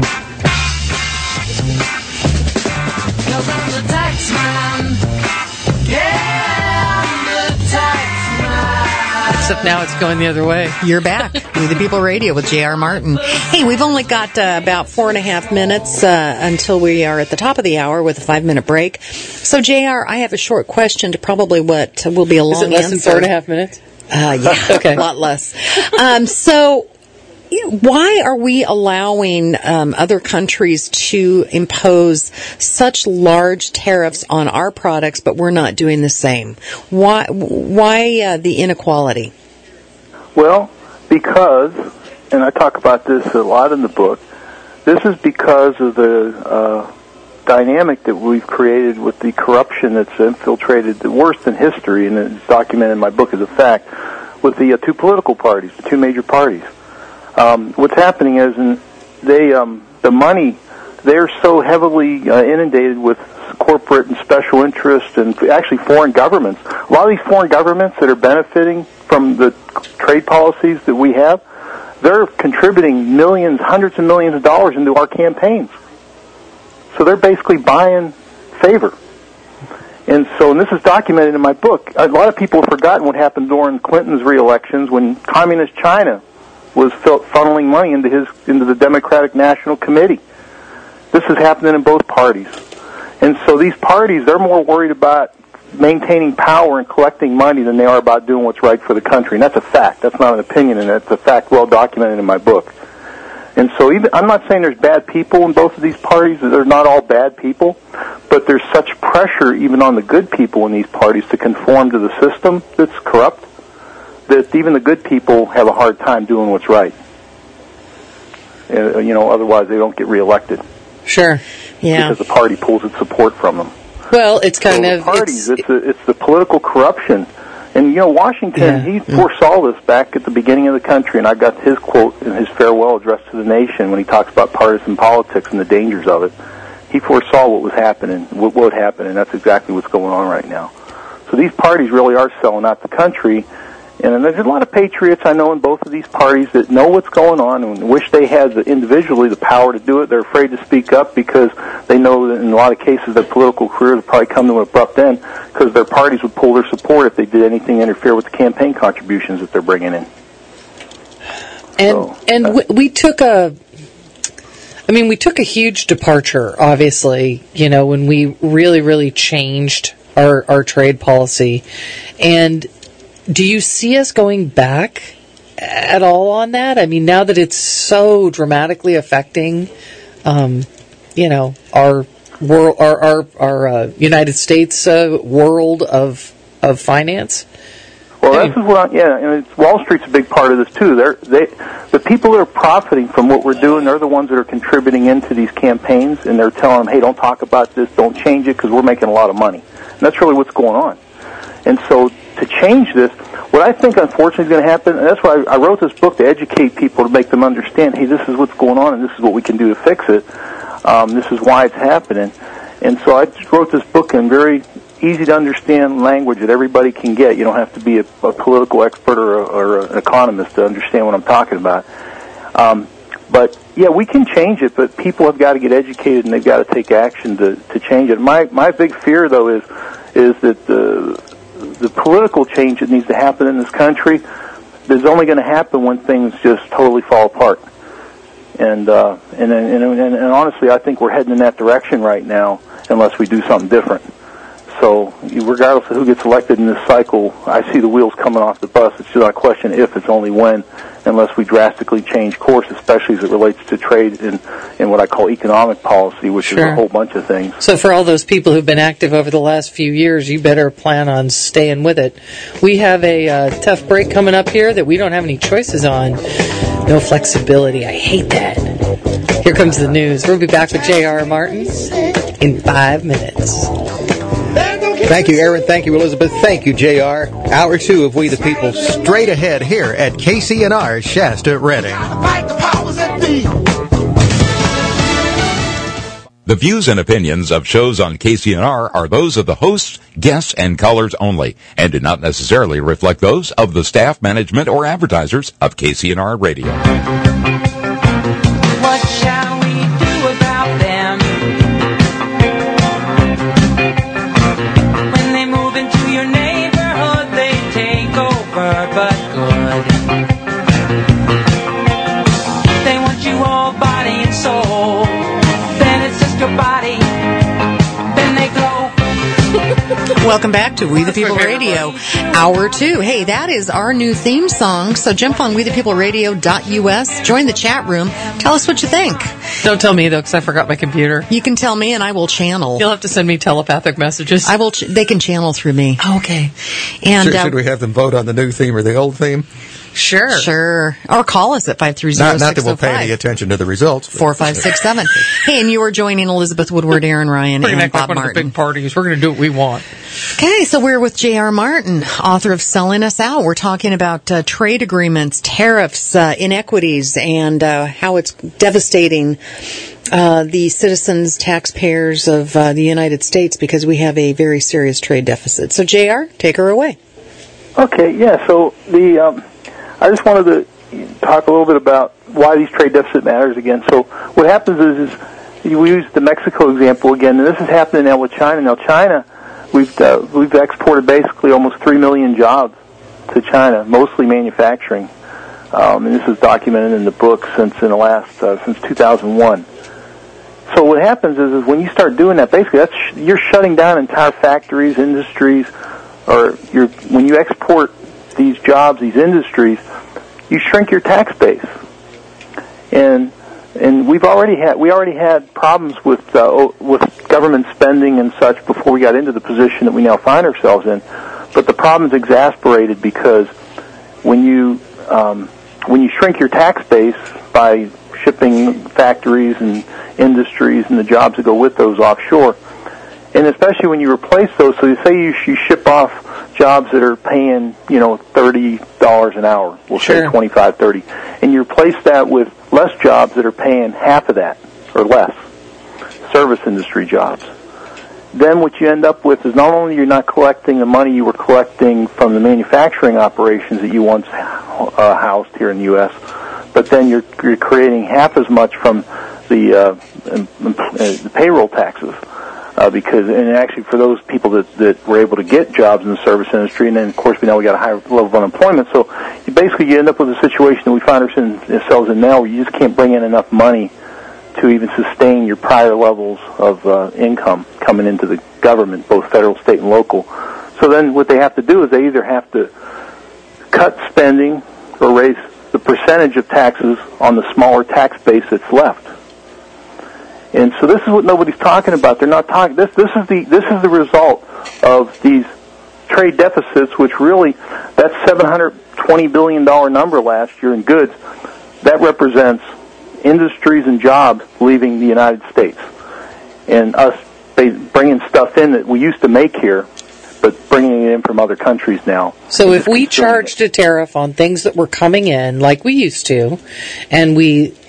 'Cause I'm the tax man. Yeah, I'm the tax man. Except now it's going the other way. You're back with the People Radio with J.R. Martin. Hey, we've only got about 4.5 minutes until we are at the top of the hour with a 5-minute break. So, J.R., I have a short question to probably what will be a long answer. Is it less than 4.5 minutes? Yeah, okay. A lot less. So, why are we allowing other countries to impose such large tariffs on our products, but we're not doing the same? Why the inequality? Well, because, and I talk about this a lot in the book, this is because of the dynamic that we've created with the corruption that's infiltrated, the worst in history, and it's documented in my book as a fact, with the two political parties, the two major parties. What's happening is the money, they're so heavily inundated with corporate and special interests and actually foreign governments. A lot of these foreign governments that are benefiting from the trade policies that we have, they're contributing millions, hundreds of millions of dollars into our campaigns. So they're basically buying favor. And this is documented in my book. A lot of people have forgotten what happened during Clinton's re-elections when Communist China was funneling money into the Democratic National Committee. This is happening in both parties. And so these parties, they're more worried about maintaining power and collecting money than they are about doing what's right for the country. And that's a fact. That's not an opinion, and that's a fact well documented in my book. And so I'm not saying there's bad people in both of these parties. They're not all bad people. But there's such pressure even on the good people in these parties to conform to the system that's corrupt that even the good people have a hard time doing what's right. Otherwise they don't get reelected. Sure. Yeah. Because the party pulls its support from them. Well, it's kind of parties. It's the political corruption, and Washington. He foresaw this back at the beginning of the country, and I got his quote in his farewell address to the nation when he talks about partisan politics and the dangers of it. He foresaw what was happening, what would happen, and that's exactly what's going on right now. So these parties really are selling out the country. And there's a lot of patriots I know in both of these parties that know what's going on and wish they had individually the power to do it. They're afraid to speak up because they know that in a lot of cases their political careers would probably come to an abrupt end because their parties would pull their support if they did anything to interfere with the campaign contributions that they're bringing in. We took a huge departure, obviously, when we really, really changed our trade policy. And do you see us going back at all on that? I mean, now that it's so dramatically affecting, our world, our United States world of finance. Well, this is what Wall Street's a big part of this too. The people that are profiting from what we're doing, they're the ones that are contributing into these campaigns, and they're telling them, "Hey, don't talk about this, don't change it, because we're making a lot of money." And that's really what's going on. And so, to change this, what I think unfortunately is going to happen, and that's why I wrote this book to educate people, to make them understand, hey, this is what's going on and this is what we can do to fix it. This is why it's happening. And so I just wrote this book in very easy to understand language that everybody can get. You don't have to be a political expert or an economist to understand what I'm talking about. But yeah, we can change it, but people have got to get educated and they've got to take action to change it. My big fear though is that the political change that needs to happen in this country is only going to happen when things just totally fall apart. And honestly, I think we're heading in that direction right now, unless we do something different. So, regardless of who gets elected in this cycle, I see the wheels coming off the bus. It's not a question if, it's only when, unless we drastically change course, especially as it relates to trade and what I call economic policy, which is a whole bunch of things. So for all those people who've been active over the last few years, you better plan on staying with it. We have a tough break coming up here that we don't have any choices on. No flexibility. I hate that. Here comes the news. We'll be back with J.R. Martin in 5 minutes. Thank you, Aaron. Thank you, Elizabeth. Thank you, JR. Hour 2 of We the People straight ahead here at KCNR Shasta Redding. The views and opinions of shows on KCNR are those of the hosts, guests, and callers only, and do not necessarily reflect those of the staff, management, or advertisers of KCNR Radio. What shall we do about them? When they move into your neighborhood, they take over, but good. They want you all body and soul. Then it's just your body. Then they go. Welcome back to We the People Radio, Hour 2. Hey, that is our new theme song, so jump on wethepeopleradio.us, join the chat room, tell us what you think. Don't tell me, though, because I forgot my computer. You can tell me, and I will channel. You'll have to send me telepathic messages. I will. They can channel through me. Oh, okay. And should we have them vote on the new theme or the old theme? Sure. Or call us at 530-605. Not that we'll pay any attention to the results. 4567. Hey, and you are joining Elizabeth Woodward, Aaron Ryan, and Bob Martin. One of the big parties. We're going to do what we want. Okay, so we're with J.R. Martin, author of Selling Us Out. We're talking about trade agreements, tariffs, inequities, and how it's devastating the citizens, taxpayers of the United States because we have a very serious trade deficit. So, J.R., take her away. Okay, yeah, so I just wanted to talk a little bit about why these trade deficit matters again. So what happens is we use the Mexico example again, and this is happening now with China. Now China, we've exported basically almost 3 million jobs to China, mostly manufacturing, and this is documented in the book since 2001. So what happens is when you start doing that, basically you're shutting down entire factories, industries, or when you export these jobs, these industries, you shrink your tax base. And we already had problems with government spending and such before we got into the position that we now find ourselves in. But the problem's exasperated because when you shrink your tax base by shipping factories and industries and the jobs that go with those offshore, and especially when you replace those, so you say you ship off jobs that are paying, $30 an hour, we'll say $25, $30, and you replace that with less jobs that are paying half of that or less, service industry jobs. Then what you end up with is not only you're not collecting the money you were collecting from the manufacturing operations that you once housed here in the U.S., but then you're creating half as much from the payroll taxes. And actually for those people that were able to get jobs in the service industry, and then of course we got a higher level of unemployment, so you end up with a situation that we find ourselves in now where you just can't bring in enough money to even sustain your prior levels of income coming into the government, both federal, state, and local. So then what they have to do is they either have to cut spending or raise the percentage of taxes on the smaller tax base that's left. And so this is what nobody's talking about. They're not talking. This is the result of these trade deficits, which really, that $720 billion number last year in goods, that represents industries and jobs leaving the United States, and us bringing stuff in that we used to make here, but bringing it in from other countries now. So if we charged a tariff on things that were coming in like we used to, and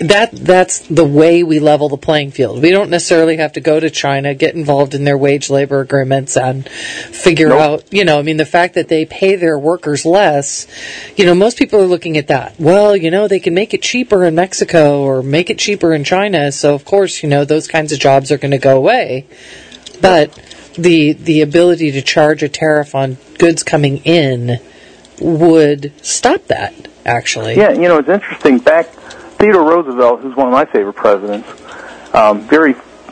that's the way we level the playing field. We don't necessarily have to go to China, get involved in their wage labor agreements and figure out, the fact that they pay their workers less, most people are looking at that. Well, they can make it cheaper in Mexico or make it cheaper in China, so of course, those kinds of jobs are going to go away. But the ability to charge a tariff on goods coming in would stop that, actually. Yeah, it's interesting. Theodore Roosevelt, who's one of my favorite presidents, very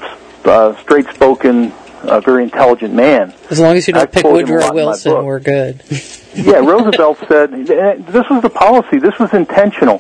straight-spoken, very intelligent man. As long as you don't pick Woodrow Wilson, we're good. Yeah, Roosevelt said, this was the policy, this was intentional.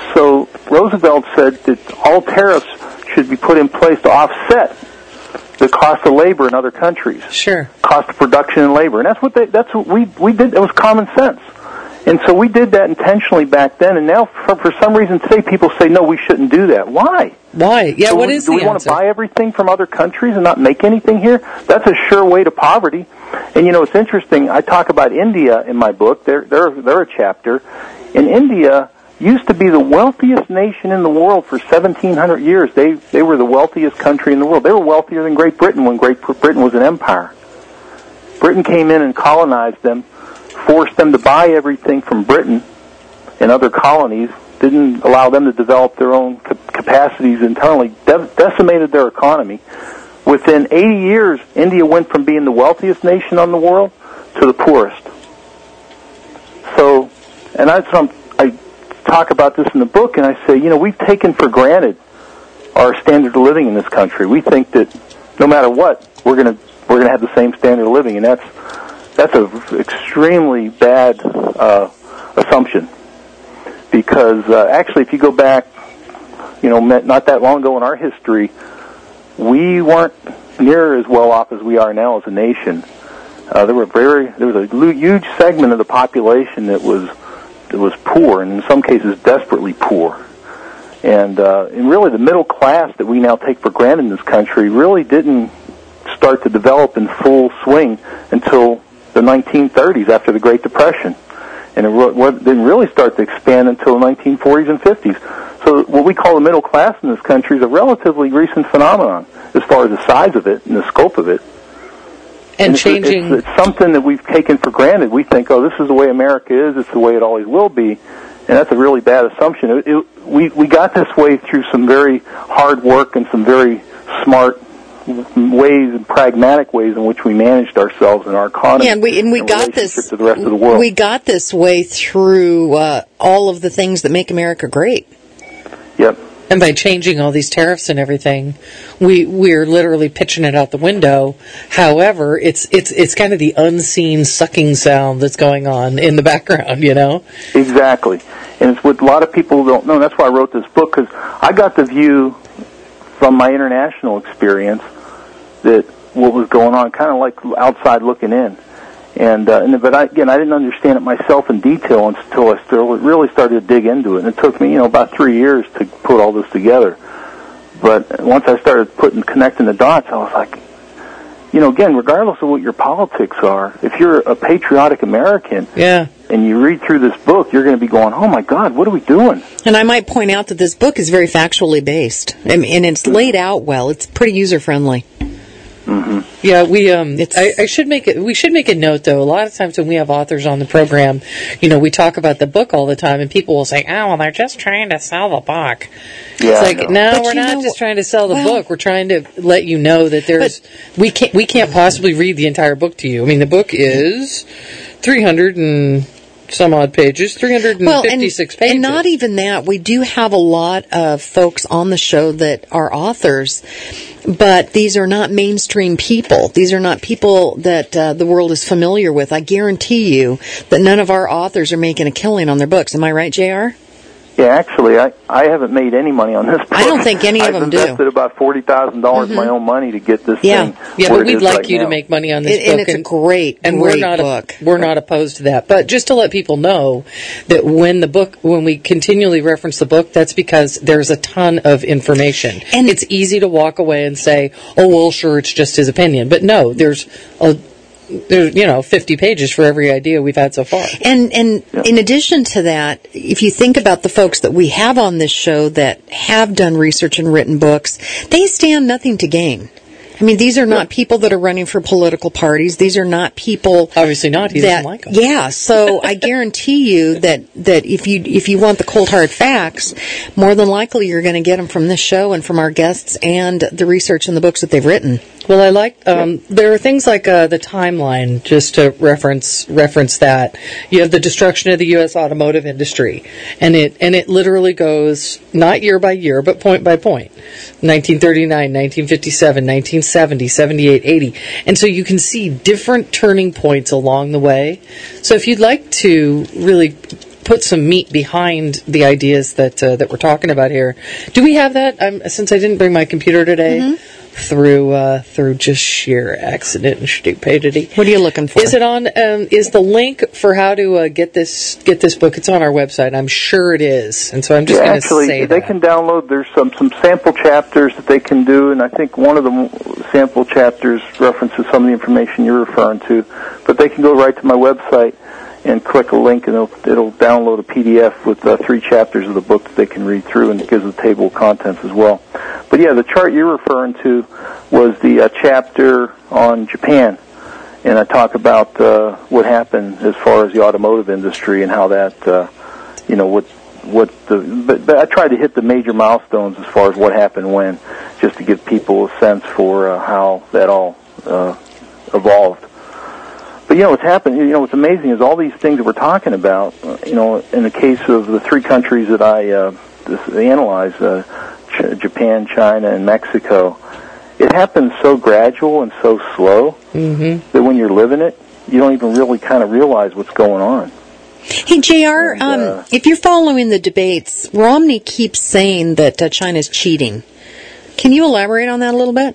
So Roosevelt said that all tariffs should be put in place to offset the cost of labor in other countries. Sure. Cost of production and labor. And that's what we did. It was common sense. And so we did that intentionally back then, and now for some reason today people say, no, we shouldn't do that. Why? Why? Yeah, what is the answer? Do we want to buy everything from other countries and not make anything here? That's a sure way to poverty. And it's interesting, I talk about India in my book. They're a chapter. In India used to be the wealthiest nation in the world for 1,700 years. They were the wealthiest country in the world. They were wealthier than Great Britain when Great Britain was an empire. Britain came in and colonized them, forced them to buy everything from Britain and other colonies, didn't allow them to develop their own capacities internally, decimated their economy. Within 80 years, India went from being the wealthiest nation on the world to the poorest. So, and I talk about this in the book, and I say, we've taken for granted our standard of living in this country. We think that no matter what, we're going to have the same standard of living, and that's an extremely bad assumption. Because actually, if you go back, not that long ago in our history, we weren't near as well off as we are now as a nation. There was a huge segment of the population that was poor, and in some cases desperately poor. And really the middle class that we now take for granted in this country really didn't start to develop in full swing until the 1930s, after the Great Depression. And it didn't really start to expand until the 1940s and 50s. So what we call the middle class in this country is a relatively recent phenomenon as far as the size of it and the scope of it. And changing... It's something that we've taken for granted. We think, this is the way America is, it's the way it always will be, and that's a really bad assumption. We got this way through some very hard work and some very smart ways and pragmatic ways in which we managed ourselves and our economy. Yeah, and we got this to the rest of the world. We got this way through all of the things that make America great. Yep. And by changing all these tariffs and everything, we're literally pitching it out the window. However, it's kind of the unseen sucking sound that's going on in the background, you know? Exactly. And it's what a lot of people don't know. That's why I wrote this book, because I got the view from my international experience that what was going on, kind of like outside looking in. But I didn't understand it myself in detail until I really started to dig into it. And it took me, about 3 years to put all this together. But once I started connecting the dots, I was like, again, regardless of what your politics are, if you're a patriotic American, and you read through this book, you're going to be going, oh my God, what are we doing? And I might point out that this book is very factually based, and it's laid out well. It's pretty user friendly. Mm-hmm. Yeah, we should make a note, though. A lot of times when we have authors on the program, we talk about the book all the time, and people will say, oh, well, they're just trying to sell the book. Yeah, it's like, no, we're not just trying to sell the book. We're trying to let you know that we can't possibly read the entire book to you. I mean, the book is 300 and some odd pages, 356 pages. And not even that. We do have a lot of folks on the show that are authors, but these are not mainstream people. These are not people that the world is familiar with. I guarantee you that none of our authors are making a killing on their books. Am I right, JR? Yeah, actually, I haven't made any money on this book. I don't think any of them do. I've invested about $40,000 of my own money to get this thing. Yeah, but we'd like you to make money on this book. And it's a great book. We're not opposed to that. But just to let people know that when we continually reference the book, that's because there's a ton of information. And it's easy to walk away and say, oh, well, sure, it's just his opinion. But no, there's 50 pages for every idea we've had so far. And in addition to that, if you think about the folks that we have on this show that have done research and written books, they stand nothing to gain. I mean, these are not people that are running for political parties. These are not people. Obviously not. He doesn't like them. Yeah. So I guarantee you that if you want the cold hard facts, more than likely you're going to get them from this show and from our guests and the research in the books that they've written. Well, I like, there are things like the timeline, just to reference that. You have the destruction of the U.S. automotive industry, and it literally goes, not year by year, but point by point. 1939, 1957, 1970, 78, 80. And so you can see different turning points along the way. So if you'd like to really put some meat behind the ideas that we're talking about here, do we have that? Since I didn't bring my computer today, through just sheer accident and stupidity. What are you looking for? Is it on? Is the link for how to get this book? It's on our website. I'm sure it is, and so I'm just going to say that they can download. There's some sample chapters that they can do, and I think one of the sample chapters references some of the information you're referring to. But they can go right to my website and click a link, and it'll download a PDF with 3 chapters of the book that they can read through, and it gives a table of contents as well. But yeah, the chart you're referring to was the chapter on Japan, and I talk about what happened as far as the automotive industry and how that, but I tried to hit the major milestones as far as what happened when, just to give people a sense for how that all evolved. But, what's happened, what's amazing is all these things that we're talking about, in the case of the 3 countries that I analyzed, Japan, China, and Mexico, it happens so gradual and so slow that when you're living it, you don't even really kind of realize what's going on. Hey, JR, if you're following the debates, Romney keeps saying that China's cheating. Can you elaborate on that a little bit?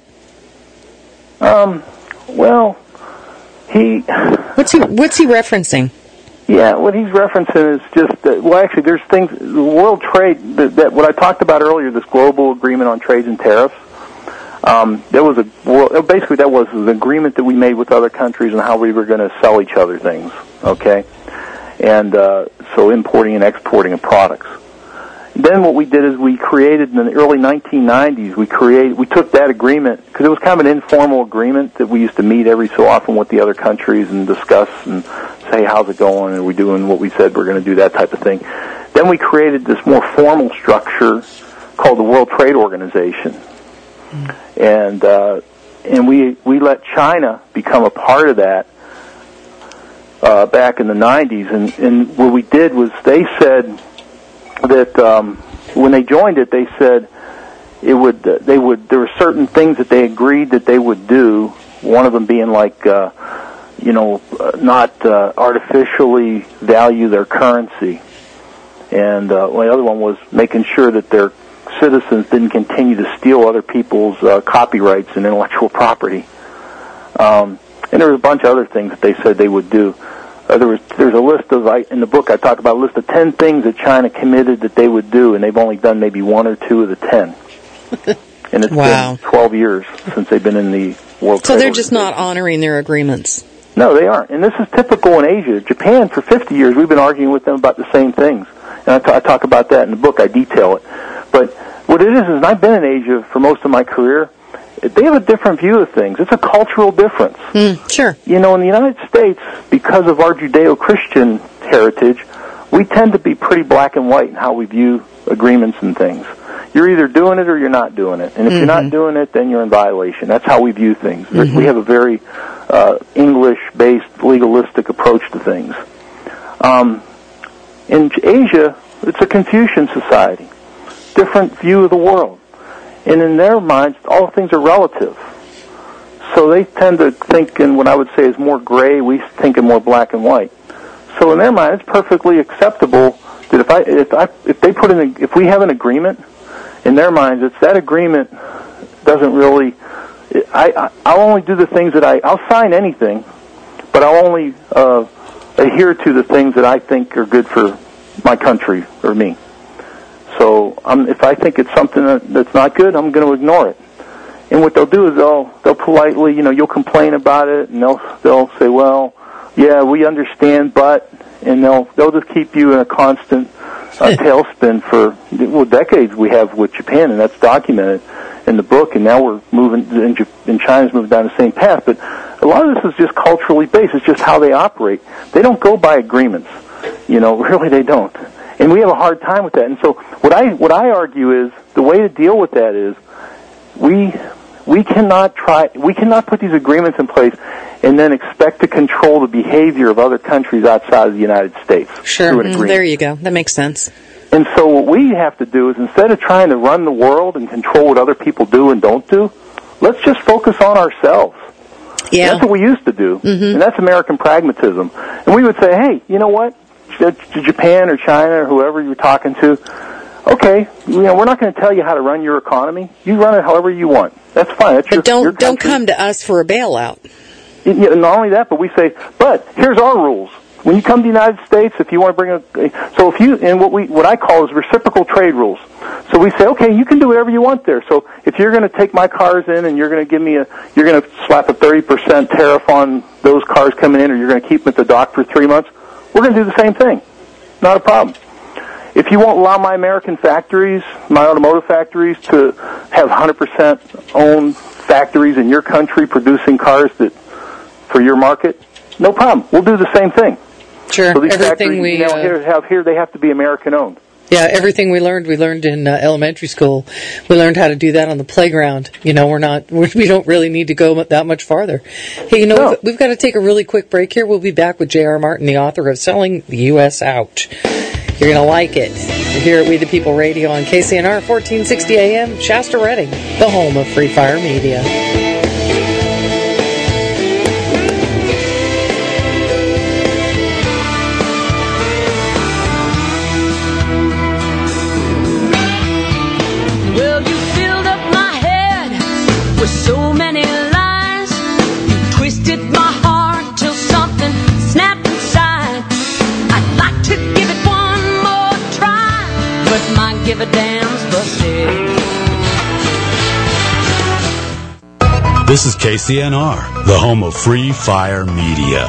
Well... What's he referencing? Yeah, what he's referencing is just actually, there's things. The world trade that what I talked about earlier, this global agreement on trades and tariffs. There was basically that was an agreement that we made with other countries on how we were going to sell each other things. Okay, and so importing and exporting of products. Then what we did is we created in the early 1990s. We took that agreement because it was kind of an informal agreement that we used to meet every so often with the other countries and discuss and say how's it going, are we doing what we said we're going to do, that type of thing. Then we created this more formal structure called the World Trade Organization, and we let China become a part of that back in the 90s. And what we did was they said that when they joined it, they said there were certain things that they agreed that they would do. One of them being like, not artificially value their currency. And the other one was making sure that their citizens didn't continue to steal other people's copyrights and intellectual property. And there was a bunch of other things that they said they would do. There's a list of, in the book I talk about a list of 10 things that China committed that they would do, and they've only done maybe 1 or 2 of the 10. And it's been 12 years since they've been in the World Trade So they're just not honoring their agreements. No, they aren't. And this is typical in Asia. Japan, for 50 years, we've been arguing with them about the same things. And I talk about that in the book. I detail it. But what it is I've been in Asia for most of my career. They have a different view of things. It's a cultural difference. Sure. In the United States, because of our Judeo-Christian heritage, we tend to be pretty black and white in how we view agreements and things. You're either doing it or you're not doing it. And if you're not doing it, then you're in violation. That's how we view things. We have a very English-based, legalistic approach to things. In Asia, it's a Confucian society. Different view of the world. And in their minds, all things are relative. So they tend to think in what I would say is more gray. We think in more black and white. So in their mind, it's perfectly acceptable that if we have an agreement, in their minds, it's that agreement doesn't really. I'll only do the things that I'll sign anything, but I'll only adhere to the things that I think are good for my country or me. So if I think it's something that's not good, I'm going to ignore it. And what they'll do is they'll politely, you'll complain about it, and they'll say, well, yeah, we understand, but, and they'll just keep you in a constant tailspin for decades. We have with Japan, and that's documented in the book. And now we're moving, and China's moving down the same path. But a lot of this is just culturally based. It's just how they operate. They don't go by agreements. Really, they don't. And we have a hard time with that. And so what I argue is the way to deal with that is we cannot put these agreements in place and then expect to control the behavior of other countries outside of the United States. Sure. There you go. That makes sense. And so what we have to do is, instead of trying to run the world and control what other people do and don't do, let's just focus on ourselves. Yeah. That's what we used to do. And that's American pragmatism. And we would say, hey, you know what? To Japan or China or whoever you're talking to, okay, we're not going to tell you how to run your economy. You run it however you want. That's fine. That's but don't come to us for a bailout. Not only that, but we say, but here's our rules. When you come to the United States, if you want to bring what I call is reciprocal trade rules. So we say, okay, you can do whatever you want there. So if you're going to take my cars in and you're going to slap a 30% tariff on those cars coming in, or you're going to keep them at the dock for 3 months, we're going to do the same thing. Not a problem. If you won't allow my American factories, my automotive factories, to have 100% owned factories in your country producing cars for your market, no problem. We'll do the same thing. Sure. So these everything we here, they have to be American owned. Yeah, everything we learned in elementary school. We learned how to do that on the playground. We don't really need to go that much farther. Hey, we've got to take a really quick break here. We'll be back with J.R. Martin, the author of Selling the U.S. Out. You're going to like it. You're here at We the People Radio on KCNR 1460 AM, Shasta Redding, the home of Free Fire Media. So many lies, you twisted my heart till something snapped inside. I'd like to give it one more try, but my give a damn's busted. This is KCNR, the home of Free Fire Media.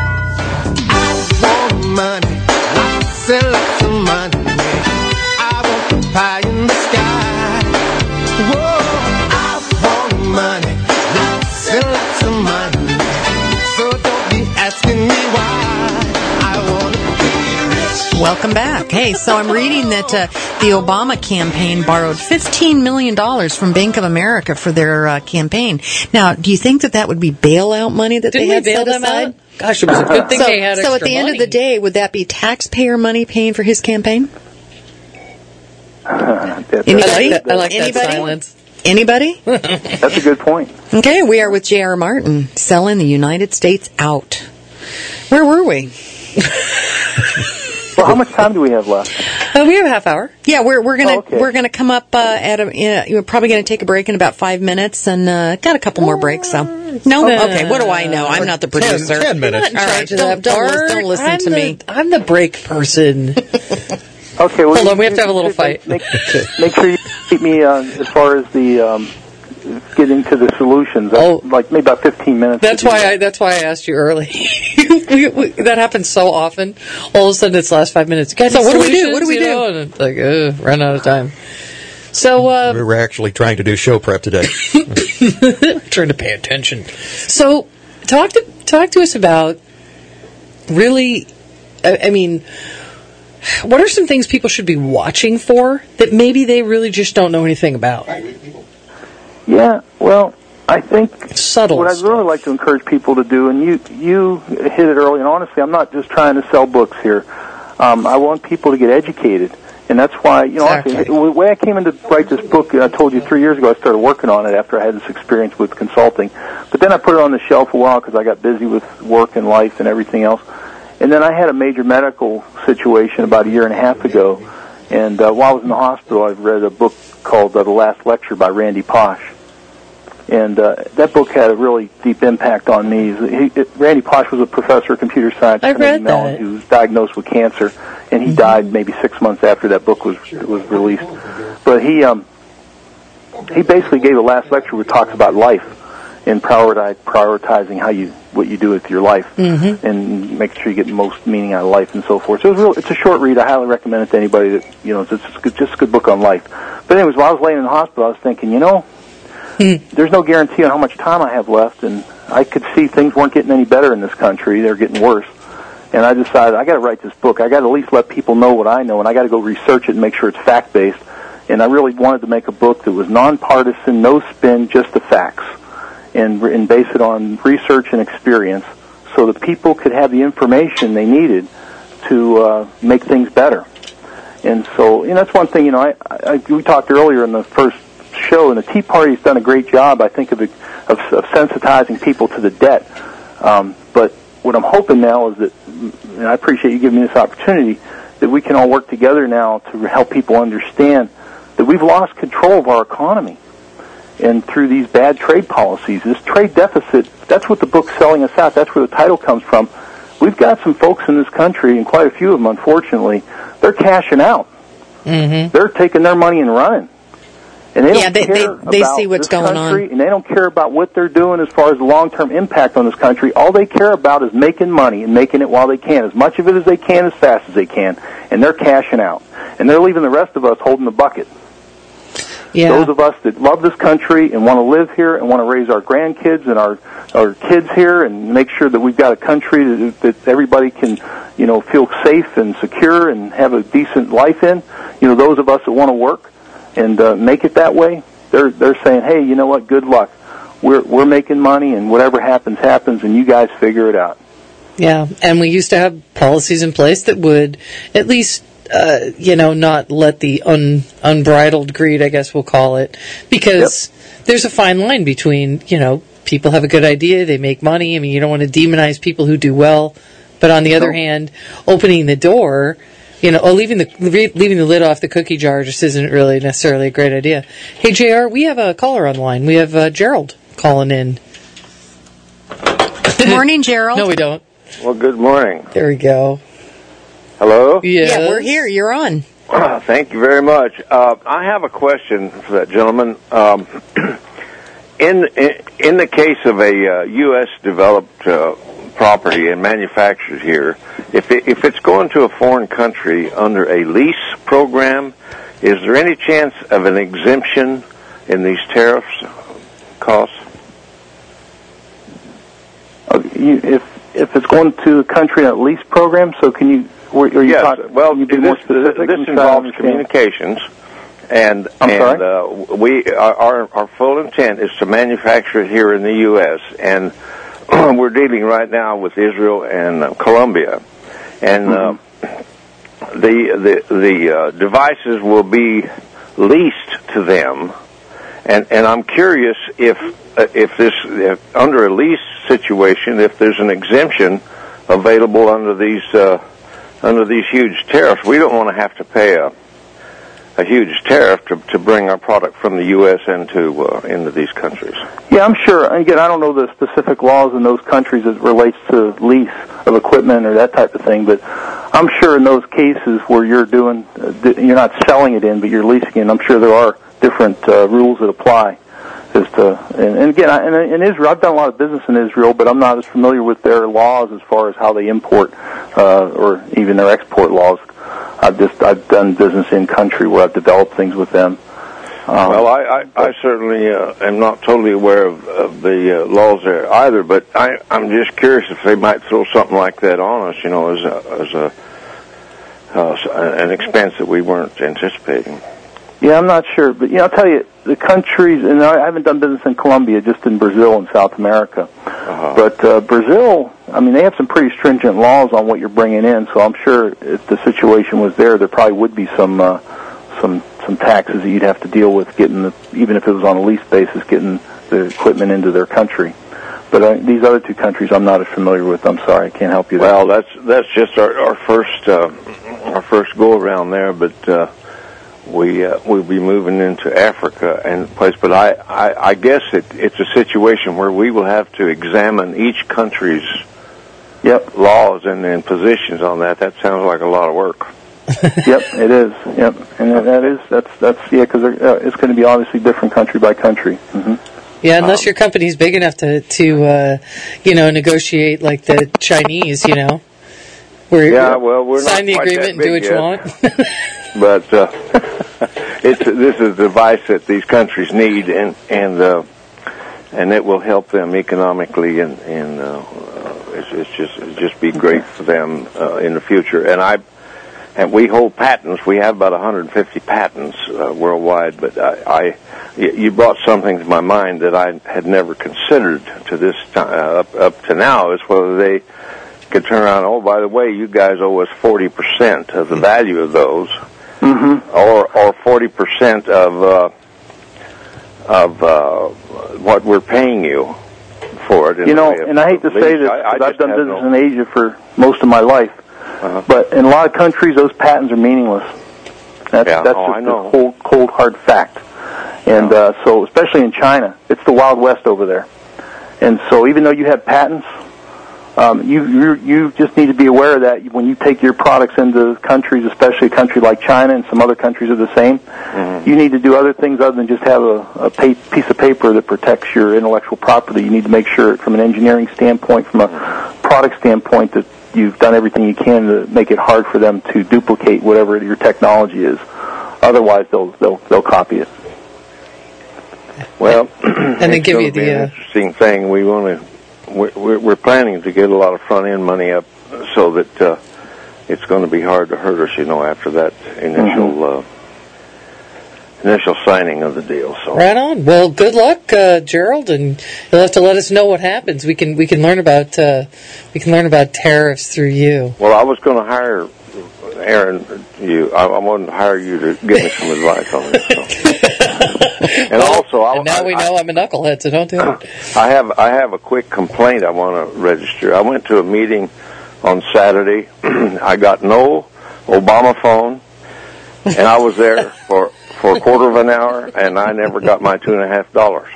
I want money, lots and lots of money. I want the pie in the sky. Whoa. Money, lots and lots of money. So don't be asking me why. I want to be rich. Welcome back. Hey, so I'm reading that the Obama campaign borrowed $15 million from Bank of America for their campaign. Now, do you think that would be bailout money that they had set aside? Gosh, it was a good thing they had extra money. So at the end of the day, would that be taxpayer money paying for his campaign? Anybody? I like that silence. Anybody? That's a good point. Okay, we are with J.R. Martin, selling the United States out. Where were we? Well, how much time do we have left? We have a half hour. Yeah, we're gonna come up at we're probably gonna take a break in about 5 minutes, and got a couple more breaks. So no, okay. What do I know? I'm not the producer. 10 minutes. All right, don't listen to me. I'm the break person. Okay, well, hold on. We have to have a little fight. Make sure you keep me as far as the getting to the solutions. Like maybe about 15 minutes. That's why I asked you early. That happens so often. All of a sudden, it's the last 5 minutes. Guys, so what do we do? What do we do? And it's like, run out of time. So we're actually trying to do show prep today. Trying to pay attention. So talk to us about really. I mean, what are some things people should be watching for that maybe they really just don't know anything about? Yeah, well, I think subtle what I'd really like to encourage people to do, and you hit it early, and honestly, I'm not just trying to sell books here. I want people to get educated, and that's why, exactly. The way I came in to write this book, I told you 3 years ago I started working on it after I had this experience with consulting. But then I put it on the shelf a while because I got busy with work and life and everything else. And then I had a major medical situation about a year and a half ago, and while I was in the hospital, I read a book called The Last Lecture by Randy Pausch. And that book had a really deep impact on me. Randy Pausch was a professor of computer science at Carnegie Mellon who was diagnosed with cancer, and he died maybe 6 months after that book was released. But he basically gave a last lecture which talks about life and prioritizing what you do with your life, and making sure you get the most meaning out of life and so forth. So it's a short read. I highly recommend it to anybody that it's just a good book on life. But anyways, while I was laying in the hospital, I was thinking, there's no guarantee on how much time I have left, and I could see things weren't getting any better in this country. They're getting worse. And I decided I got to write this book. I got to at least let people know what I know, and I got to go research it and make sure it's fact-based. And I really wanted to make a book that was nonpartisan, no spin, just the facts, and base it on research and experience so that people could have the information they needed to make things better. And so, that's one thing, we talked earlier in the first show, and the Tea Party's done a great job, I think, of sensitizing people to the debt. But what I'm hoping now is that, and I appreciate you giving me this opportunity, that we can all work together now to help people understand that we've lost control of our economy. And through these bad trade policies, this trade deficit, that's what the book's selling us out. That's where the title comes from. We've got some folks in this country, and quite a few of them, unfortunately, they're cashing out. They're taking their money and running. And they don't care about see what's this going country, on. and they don't care about what they're doing as far as the long-term impact on this country. All they care about is making money and making it while they can, as much of it as they can, as fast as they can, and they're cashing out. And they're leaving the rest of us holding the bucket. Yeah. Those of us that love this country and want to live here and want to raise our grandkids and our kids here and make sure that we've got a country that everybody can, feel safe and secure and have a decent life in, those of us that want to work and make it that way, they're saying, hey, you know what, good luck. We're making money, and whatever happens, happens, and you guys figure it out. Yeah, and we used to have policies in place that would at least, not let the unbridled greed, I guess we'll call it, because there's a fine line between, people have a good idea, they make money. I mean, you don't want to demonize people who do well, but on the other hand, opening the door, leaving the lid off the cookie jar just isn't really necessarily a great idea. Hey, JR, we have a caller on the line. We have Gerald calling in. Good morning, Gerald. No, we don't. Well, good morning. There we go. Hello? Yes. Yeah, we're here. You're on. Thank you very much. I have a question for that gentleman. In the case of a U.S. developed property and manufactured here, if it's going to a foreign country under a lease program, is there any chance of an exemption in these tariffs costs? If it's going to a country in a lease program, so can you? This involves communications, and our full intent is to manufacture it here in the U.S. and we're dealing right now with Israel and Colombia, and the devices will be leased to them, and I'm curious if under a lease situation, if there's an exemption available under these huge tariffs. We don't want to have to pay a huge tariff to bring our product from the U.S. into these countries. Yeah, I'm sure. Again, I don't know the specific laws in those countries as it relates to lease of equipment or that type of thing, but I'm sure in those cases where you're not selling it in, but you're leasing it, I'm sure there are different rules that apply. And again, in Israel, I've done a lot of business in Israel, but I'm not as familiar with their laws as far as how they import or even their export laws. I've done business in country where I've developed things with them. Well, I certainly am not totally aware of the laws there either, but I'm just curious if they might throw something like that on us, as an expense that we weren't anticipating. Yeah, I'm not sure, but I'll tell you, the countries, and I haven't done business in Colombia, just in Brazil and South America. But Brazil, they have some pretty stringent laws on what you're bringing in, so I'm sure if the situation was there probably would be some taxes that you'd have to deal with even if it was on a lease basis, getting the equipment into their country. But these other two countries, I'm not as familiar with. I'm sorry, I can't help you there. Well, that's just our first go around there, but we'll be moving into Africa and place. But I guess it's a situation where we will have to examine each country's laws and positions on that. That sounds like a lot of work. Yep, it is. Yep, and that's because it's going to be obviously different country by country. Mm-hmm. Yeah, unless your company's big enough to negotiate like the Chinese, where we're sign the agreement and do what you want. But this is a device that these countries need, and it will help them economically, and it's just be great for them in the future. And we hold patents. We have about 150 patents worldwide. But you brought something to my mind that I had never considered to this time, up to now, is whether they could turn around. Oh, by the way, you guys owe us 40% of the value of those, or 40% of what we're paying you for it. And I hate to say this, because I've done business in Asia for most of my life. But in a lot of countries, those patents are meaningless. That's just a cold, hard fact. And so, especially in China, it's the Wild West over there. And so, even though you have patents, you just need to be aware of that when you take your products into countries, especially a country like China, and some other countries are the same. You need to do other things other than just have a piece of paper that protects your intellectual property. You need to make sure, from an engineering standpoint, from a product standpoint, that you've done everything you can to make it hard for them to duplicate whatever your technology is. Otherwise, they'll copy it. Well, and they give you the interesting thing. We're planning to get a lot of front end money up so that it's going to be hard to hurt us, after that initial signing of the deal. So right on. Well, good luck, Gerald, and you'll have to let us know what happens. We can learn about tariffs through you. Well, I was going to hire Aaron. I wanted to hire you to give me some advice on this. So. And also, now we know I'm a knucklehead, so don't do it. I have a quick complaint I want to register. I went to a meeting on Saturday. I got no Obama phone, and I was there for a quarter of an hour, and I never got my $2.50.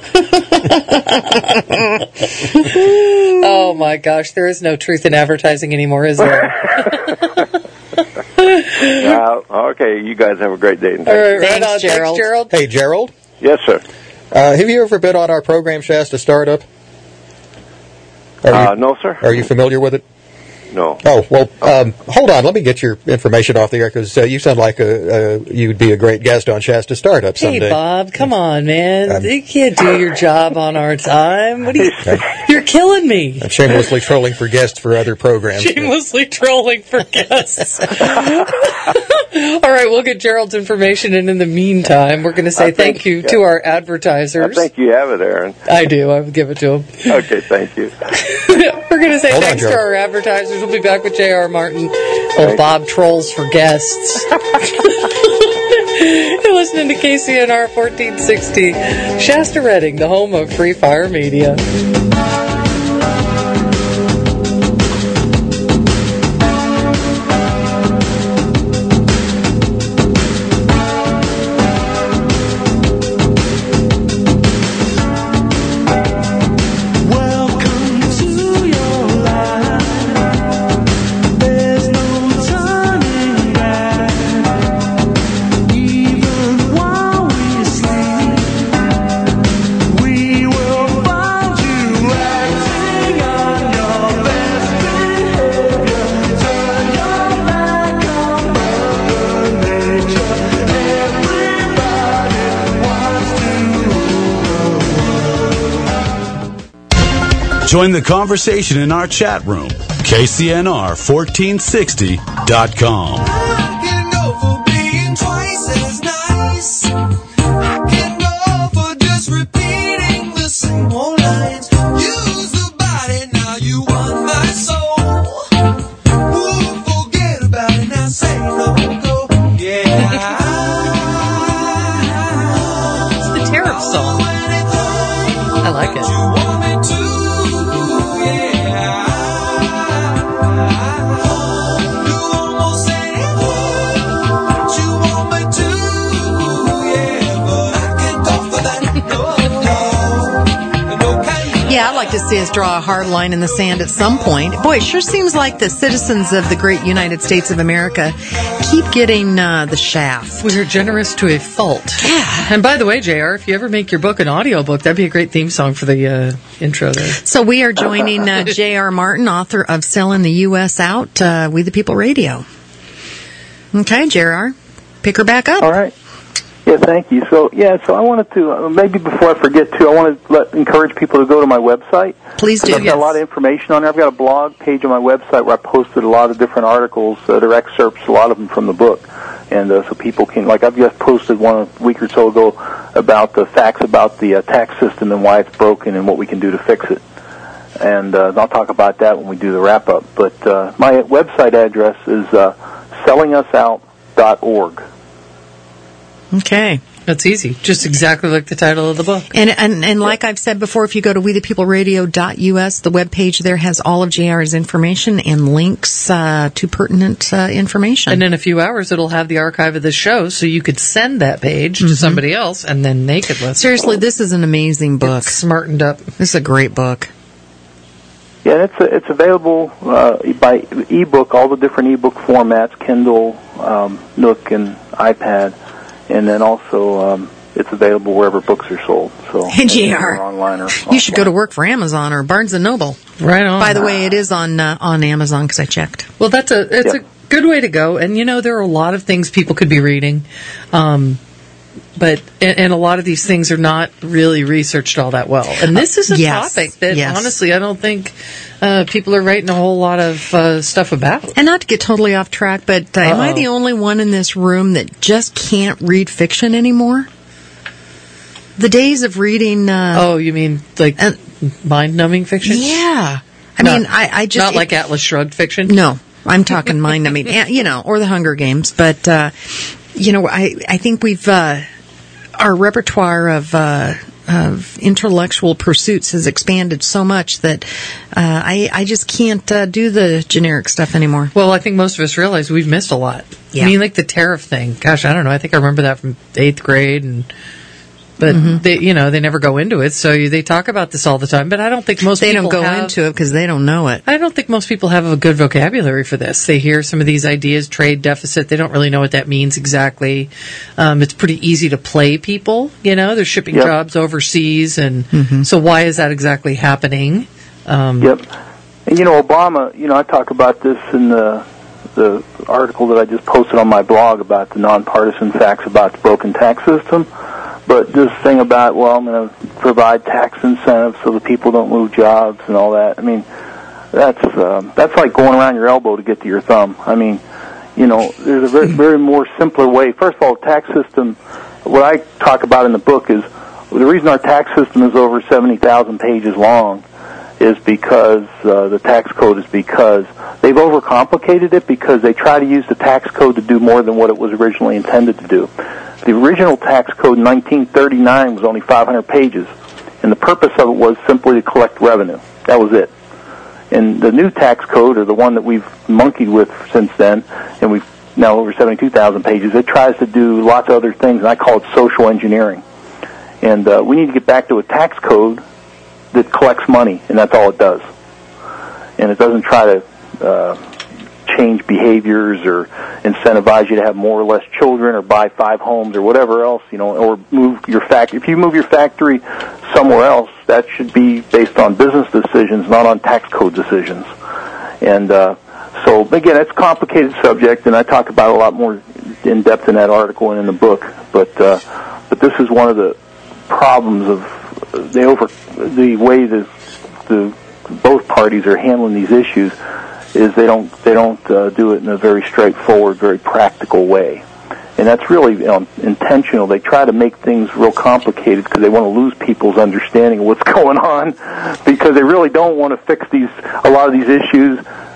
Oh my gosh, there is no truth in advertising anymore, is there? Okay, you guys have a great day. Thanks, Gerald. Hey, Gerald? Yes, sir. Have you ever been on our program, Shasta Startup? No, sir. Are you familiar with it? No. Oh, well, hold on. Let me get your information off the air, because you sound like you'd be a great guest on Shasta Startup someday. Hey, Bob, come on, man. You can't do your job on our time. What are you? You're killing me. I'm shamelessly trolling for guests for other programs. Shamelessly trolling for guests. All right, we'll get Gerald's information, and in the meantime, we're going to say thank you to our advertisers. I think you have it, Aaron. I do. I would give it to him. Okay, thank you. We're going to say thanks to our advertisers. We'll be back with J.R. Martin. Bob trolls for guests. You're listening to KCNR 1460, Shasta Redding, the home of Free Fire Media. Join the conversation in our chat room, KCNR1460.com. It's the Tariff song. I like it. Yeah, I'd like to see us draw a hard line in the sand at some point. Boy, it sure seems like the citizens of the great United States of America keep getting the shaft. We are generous to a fault. Yeah. And by the way, JR, if you ever make your book an audiobook, that'd be a great theme song for the intro there. So we are joining J.R. Martin, author of Selling the U.S. Out, We the People Radio. Okay, J.R., pick her back up. All right. Yeah, thank you. So I wanted to, maybe before I forget to, I want to encourage people to go to my website. Please do. I've got a lot of information on there. I've got a blog page on my website where I posted a lot of different articles that are excerpts, a lot of them from the book. And so people can, like I've just posted one a week or so ago about the facts about the tax system and why it's broken and what we can do to fix it. And I'll talk about that when we do the wrap-up. But my website address is sellingusout.org. Okay. That's easy. Just exactly like the title of the book. And like I've said before, if you go to wethepeopleradio.us, the webpage there has all of JR's information and links to pertinent information. And in a few hours, it'll have the archive of the show, so you could send that page to somebody else, and then they could listen. Seriously, this is an amazing book. It's smartened up. This is a great book. Yeah, it's available by ebook, all the different ebook formats, Kindle, Nook, and iPad. And then also, it's available wherever books are sold. So, JR, online or you should go to work for Amazon or Barnes & Noble. Right on. By the way, it is on Amazon because I checked. Well, it's a good way to go. And, there are a lot of things people could be reading. But a lot of these things are not really researched all that well. And this is a topic that, honestly, I don't think people are writing a whole lot of stuff about. And not to get totally off track, but am I the only one in this room that just can't read fiction anymore? The days of reading... you mean like mind-numbing fiction? Yeah. I just... Not like Atlas Shrugged fiction? No. I'm talking mind-numbing, or the Hunger Games. But, I think we've... our repertoire of intellectual pursuits has expanded so much that I just can't do the generic stuff anymore. Well, I think most of us realize we've missed a lot. Yeah. I mean, like the tariff thing. Gosh, I don't know. I think I remember that from 8th grade, but they never go into it. So they talk about this all the time. But I don't think most people don't go into it because they don't know it. I don't think most people have a good vocabulary for this. They hear some of these ideas, trade deficit. They don't really know what that means exactly. It's pretty easy to play people. They're shipping jobs overseas, and so why is that exactly happening? And Obama. I talk about this in the article that I just posted on my blog about the nonpartisan facts about the broken tax system. But this thing about, I'm going to provide tax incentives so that people don't move jobs and all that. I mean, that's like going around your elbow to get to your thumb. I mean, you know, there's a very, very more simpler way. First of all, the tax system, what I talk about in the book is the reason our tax system is over 70,000 pages long is because the tax code is because they've overcomplicated it because they try to use the tax code to do more than what it was originally intended to do. The original tax code in 1939 was only 500 pages, and the purpose of it was simply to collect revenue. That was it. And the new tax code, or the one that we've monkeyed with since then, and we've now over 72,000 pages, it tries to do lots of other things, and I call it social engineering. And we need to get back to a tax code that collects money, and that's all it does. And it doesn't try to change behaviors or incentivize you to have more or less children or buy 5 homes or whatever else, you know, or move your factory. If you move your factory somewhere else, that should be based on business decisions, not on tax code decisions. And so, again, it's a complicated subject, and I talk about it a lot more in depth in that article and in the book. But this is one of the problems of the way the both parties are handling these issues is they don't do it in a very straightforward, very practical way. And that's really intentional. They try to make things real complicated because they want to lose people's understanding of what's going on, because they really don't want to fix a lot of these issues,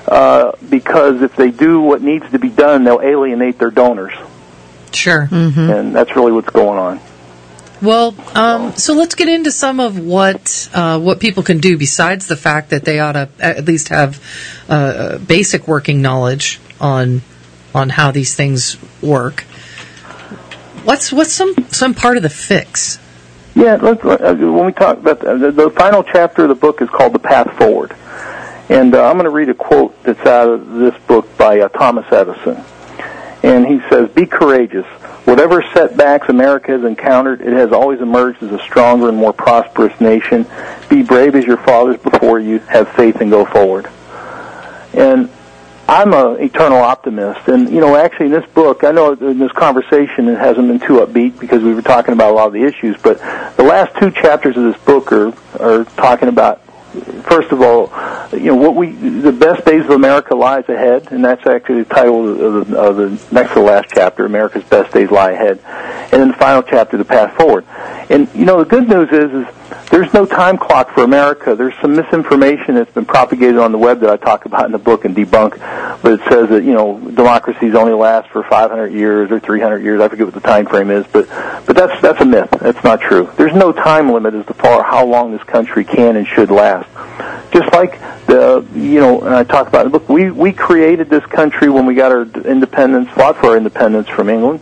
because if they do what needs to be done, they'll alienate their donors. Sure. Mm-hmm. And that's really what's going on. Well, so let's get into some of what people can do besides the fact that they ought to at least have basic working knowledge on how these things work. What's some part of the fix? Yeah, when we talk about the final chapter of the book is called The Path Forward. And I'm going to read a quote that's out of this book by Thomas Edison. And he says, "Be courageous. Whatever setbacks America has encountered, it has always emerged as a stronger and more prosperous nation. Be brave as your fathers before you. Have faith and go forward." And I'm an eternal optimist. And, you know, actually in this book, I know in this conversation it hasn't been too upbeat because we were talking about a lot of the issues, but the last 2 chapters of this book are talking about, first of all, you know, the best days of America lies ahead, and that's actually the title of the next to the last chapter, America's Best Days Lie Ahead. And then the final chapter, The Path Forward. And, you know, the good news is there's no time clock for America. There's some misinformation that's been propagated on the web that I talk about in the book and debunk, but it says that, you know, democracies only last for 500 years or 300 years. I forget what the time frame is, but that's a myth. That's not true. There's no time limit as to how long this country can and should last. Just like and I talk about in the book, we created this country when we got our independence, fought for our independence from England,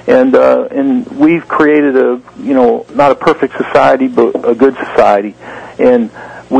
and we've created not a perfect society, but a good society. And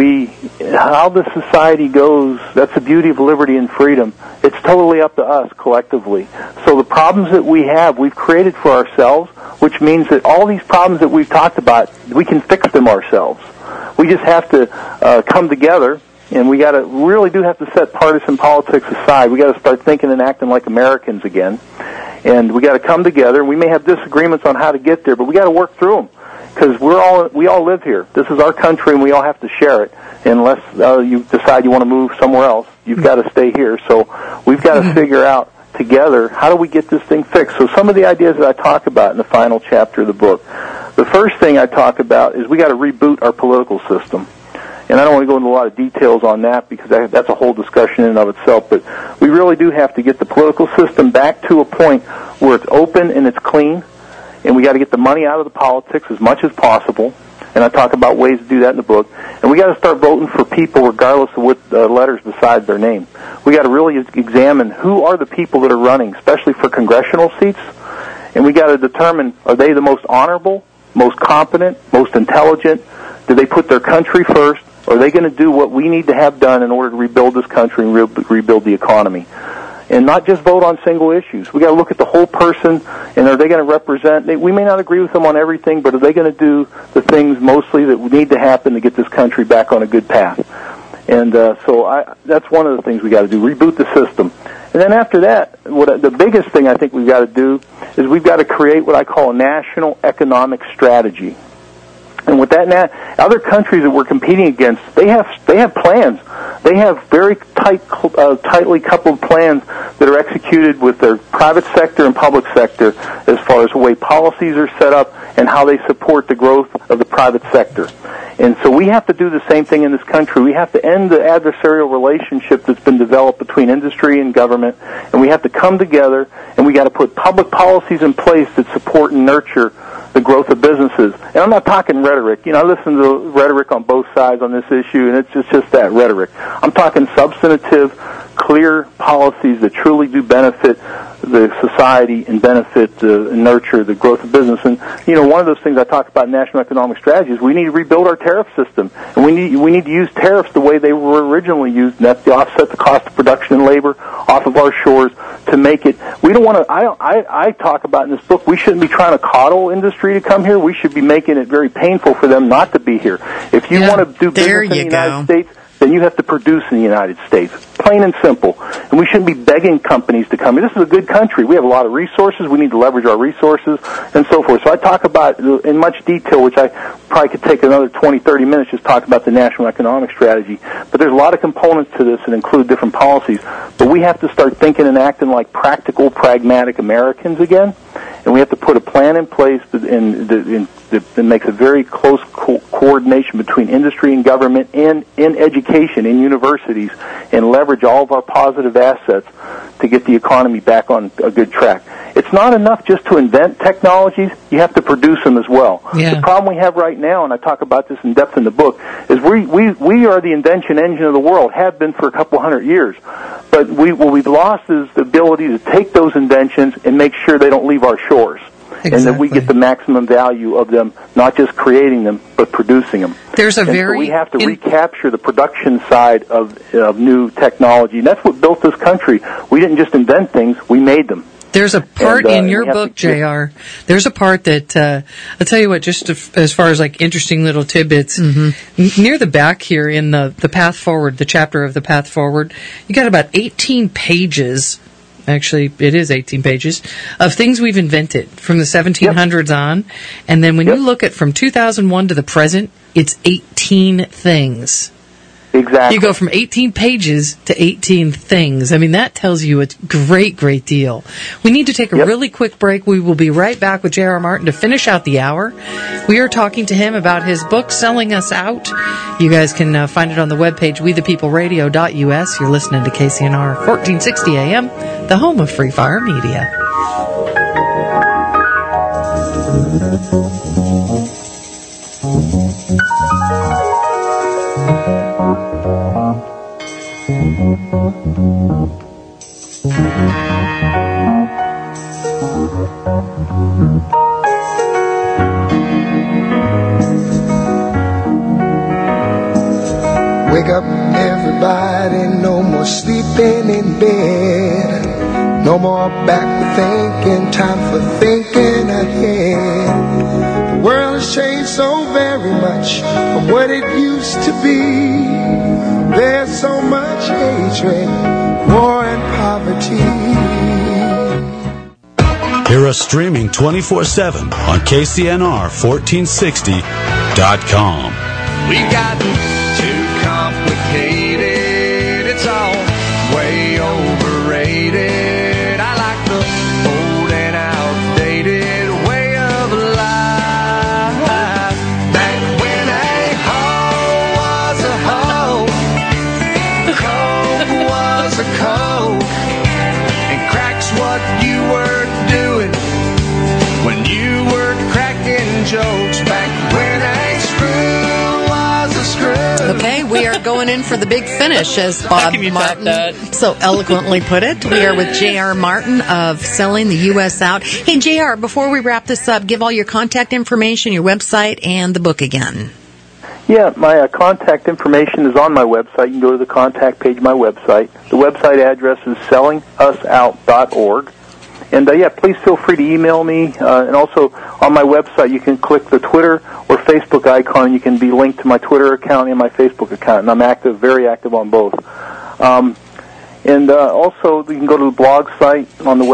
how the society goes, that's the beauty of liberty and freedom. It's totally up to us collectively. So the problems that we have, we've created for ourselves, which means that all these problems that we've talked about, we can fix them ourselves. We just have to come together, and we really do have to set partisan politics aside. We got to start thinking and acting like Americans again, and we got to come together. We may have disagreements on how to get there, but we got to work through them because we all live here. This is our country, and we all have to share it. Unless you decide you want to move somewhere else, you've got to stay here. So we've got to figure out together how do we get this thing fixed. So some of the ideas that I talk about in the final chapter of the book. The first thing I talk about is we got to reboot our political system. And I don't want to go into a lot of details on that because that's a whole discussion in and of itself, but we really do have to get the political system back to a point where it's open and it's clean, and we got to get the money out of the politics as much as possible, and I talk about ways to do that in the book. And we got to start voting for people regardless of what letters beside their name. We got to really examine who are the people that are running, especially for congressional seats, and we got to determine, are they the most honorable, most competent, most intelligent? Do they put their country first? Or are they going to do what we need to have done in order to rebuild this country and rebuild the economy? And not just vote on single issues. We got to look at the whole person, and are they going to represent? We may not agree with them on everything, but are they going to do the things mostly that need to happen to get this country back on a good path? And so that's one of the things we got to do: reboot the system. And then after that, the biggest thing I think we've got to do is we've got to create what I call a national economic strategy. And with that, other countries that we're competing against, they have plans. They have very tightly coupled plans that are executed with their private sector and public sector as far as the way policies are set up and how they support the growth of the private sector. And so we have to do the same thing in this country. We have to end the adversarial relationship that's been developed between industry and government, and we have to come together, and we got to put public policies in place that support and nurture the growth of businesses. And I'm not talking rhetoric. I listen to rhetoric on both sides on this issue, and it's just that rhetoric. I'm talking substantive, clear policies that truly do benefit the society and benefit and nurture the growth of business. And one of those things I talk about in National Economic Strategy is we need to rebuild our tariff system, and we need to use tariffs the way they were originally used, and that's to offset the cost of production and labor off of our shores to make it. We don't want to. I talk about in this book, we shouldn't be trying to coddle industry to come here. We should be making it very painful for them not to be here. If you want to do business in the United States, then you have to produce in the United States. Plain and simple. And we shouldn't be begging companies to come here. This is a good country. We have a lot of resources. We need to leverage our resources and so forth. So I talk about in much detail, which I probably could take another 20, 30 minutes just talk about the National Economic Strategy. But there's a lot of components to this that include different policies. But we have to start thinking and acting like practical, pragmatic Americans again. And we have to put a plan in place that makes a very close coordination between industry and government and in education, in universities, and leverage all of our positive assets to get the economy back on a good track. It's not enough just to invent technologies. You have to produce them as well. Yeah. The problem we have right now, and I talk about this in depth in the book, is we are the invention engine of the world, have been for a couple hundred years. But what we've lost is the ability to take those inventions and make sure they don't leave our shores. Exactly. And that we get the maximum value of them, not just creating them, but producing them. So we have to recapture the production side of new technology. And that's what built this country. We didn't just invent things, we made them. There's a part in your book, JR. There's a part that, I'll tell you what, just as far as like interesting little tidbits, near the back here in the Path Forward, the chapter of the Path Forward, you got about 18 pages. Actually, it is 18 pages of things we've invented from the 1700s on. And then when you look at from 2001 to the present, it's 18 things. Exactly. You go from 18 pages to 18 things. I mean, that tells you a great deal. We need to take a really quick break. We will be right back with J.R. Martin to finish out the hour. We are talking to him about his book, Selling Us Out. You guys can find it on the webpage, wethepeopleradio.us. You're listening to KCNR 1460 AM, the home of Free Fire Media. Wake up, everybody, no more sleeping in bed. No more back thinking, time for thinking ahead. The world has changed so very much from what it used to be. There's so much hatred, war and poverty. Hear us streaming 24/7 on KCNR1460.com. We've gotten too complicated. It's all way overrated. I like the old and outdated way of life. Back when a hoe was a hoe, coke was a coke, and crack's what you were doing when you were cracking jokes. Back when a screw was a screw. Okay, we are going in for the big finish, as Bob Martin so eloquently put it. We are with J.R. Martin of Selling the U.S. Out. Hey, J.R., before we wrap this up, give all your contact information, your website, and the book again. Yeah, my contact information is on my website. You can go to the contact page of my website. The website address is sellingusout.org. And, please feel free to email me. And also, on my website, you can click the Twitter or Facebook icon, and you can be linked to my Twitter account and my Facebook account. And I'm active, very active on both. Also, you can go to the blog site on the web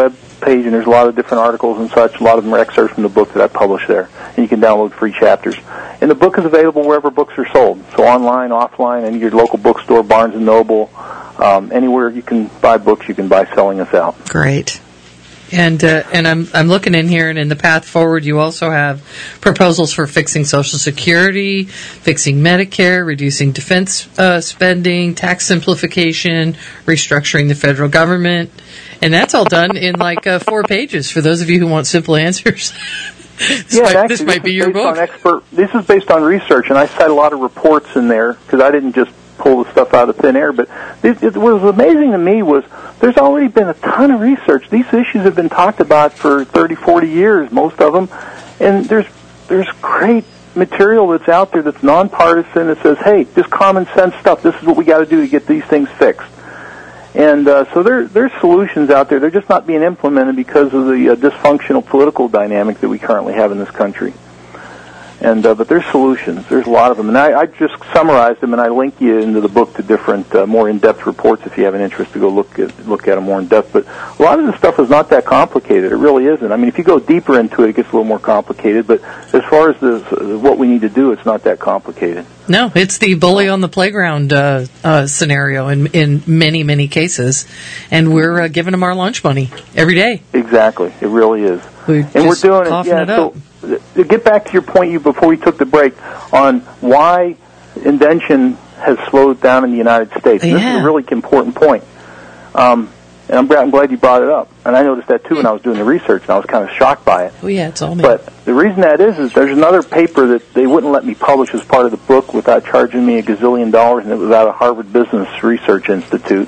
page, and there's a lot of different articles and such. A lot of them are excerpts from the book that I publish there, and you can download free chapters. And the book is available wherever books are sold, so online, offline, and your local bookstore, Barnes & Noble, anywhere you can buy books, you can buy Selling Us Out. Great. And I'm looking in here, and in the path forward, you also have proposals for fixing Social Security, fixing Medicare, reducing defense spending, tax simplification, restructuring the federal government, and that's all done in like 4 pages for those of you who want simple answers. This might be your book. This is based on research, and I cite a lot of reports in there because I didn't just pull the stuff out of thin air. But what was amazing to me was there's already been a ton of research. These issues have been talked about for 30, 40 years, most of them, and there's great material that's out there that's nonpartisan that says, hey, just common sense stuff. This is what we got to do to get these things fixed. And so there's solutions out there. They're just not being implemented because of the dysfunctional political dynamic that we currently have in this country. And but there's solutions. There's a lot of them. And I just summarized them, and I link you into the book to different more in-depth reports if you have an interest to go look at them more in-depth. But a lot of this stuff is not that complicated. It really isn't. I mean, if you go deeper into it, it gets a little more complicated. But as far as what we need to do, it's not that complicated. No, it's the bully on the playground scenario in many, many cases. And we're giving them our lunch money every day. Exactly. It really is. We're doing it. Yeah, so to get back to your point before we took the break on why invention has slowed down in the United States. Yeah. This is a really important point. And I'm glad you brought it up. And I noticed that too when I was doing the research, and I was kind of shocked by it. Oh, yeah, it's all me. But the reason that is there's another paper that they wouldn't let me publish as part of the book without charging me $1 gazillion, and it was out of Harvard Business Research Institute.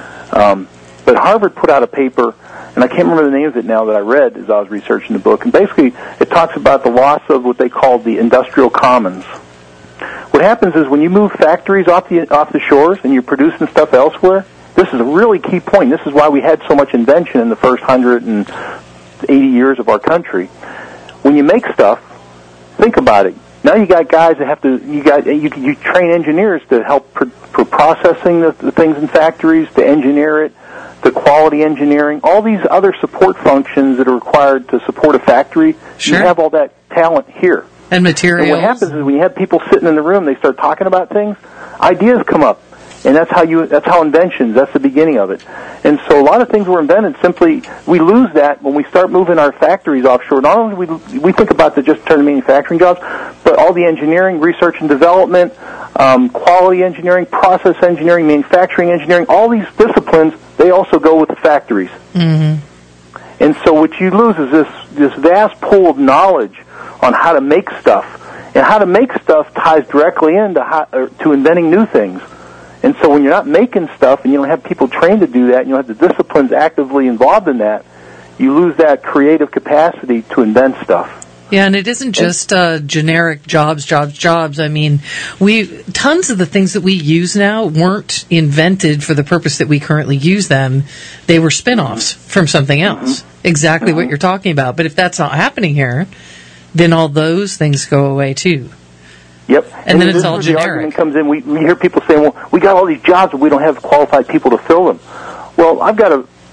But Harvard put out a paper, and I can't remember the name of it now, that I read as I was researching the book. And basically, it talks about the loss of what they call the industrial commons. What happens is when you move factories off the shores and you're producing stuff elsewhere, this is a really key point. This is why we had so much invention in the first 180 years of our country. When you make stuff, think about it. Now you got guys that have to, you train engineers to help for processing the things in factories, to engineer it, the quality engineering, all these other support functions that are required to support a factory. Sure. You have all that talent here. And materials. And what happens is when you have people sitting in the room, they start talking about things, ideas come up. And that's how inventions, that's the beginning of it. And so a lot of things were invented simply, we lose that when we start moving our factories offshore. Not only do we think about just turning manufacturing jobs, but all the engineering, research and development, quality engineering, process engineering, manufacturing engineering, all these disciplines, they also go with the factories. Mm-hmm. And so what you lose is this vast pool of knowledge on how to make stuff. And how to make stuff ties directly to inventing new things. And so when you're not making stuff and you don't have people trained to do that, and you don't have the disciplines actively involved in that, you lose that creative capacity to invent stuff. Yeah, and it isn't just generic jobs. I mean, tons of the things that we use now weren't invented for the purpose that we currently use them. They were spin-offs from something else. Mm-hmm. Exactly what you're talking about. But if that's not happening here, then all those things go away too. Yep. And then it's all generic. The argument comes in, we hear people saying, well, we got all these jobs, but we don't have qualified people to fill them. Well, I've got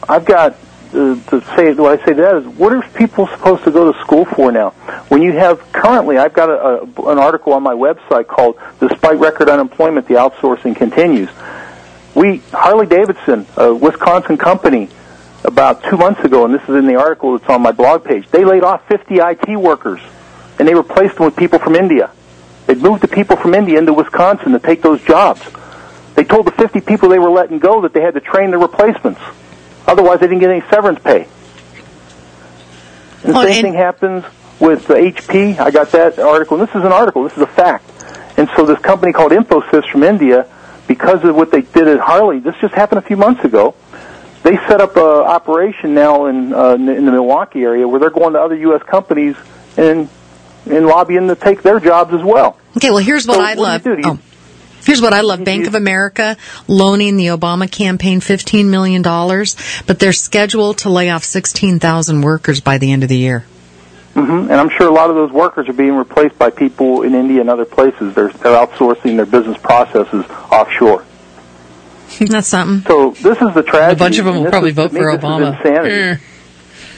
to say, what I say to that is, what are people supposed to go to school for now? When you have, currently, I've got an article on my website called, Despite Record Unemployment, the Outsourcing Continues. Harley-Davidson, a Wisconsin company, about 2 months ago, and this is in the article that's on my blog page, they laid off 50 IT workers, and they replaced them with people from India. They'd moved the people from India into Wisconsin to take those jobs. They told the 50 people they were letting go that they had to train their replacements. Otherwise, they didn't get any severance pay. And the same thing happens with HP. I got that article. And this is an article. This is a fact. And so this company called Infosys from India, because of what they did at Harley, this just happened a few months ago, they set up an operation now in the Milwaukee area where they're going to other U.S. companies and lobbying to take their jobs as well. Okay, well, here's what I love. Here's what I love. Bank of America loaning the Obama campaign $15 million, but they're scheduled to lay off 16,000 workers by the end of the year. Mm-hmm. And I'm sure a lot of those workers are being replaced by people in India and other places. They're outsourcing their business processes offshore. That's something. So this is the tragedy. A bunch of them will probably vote for Obama. This is insanity.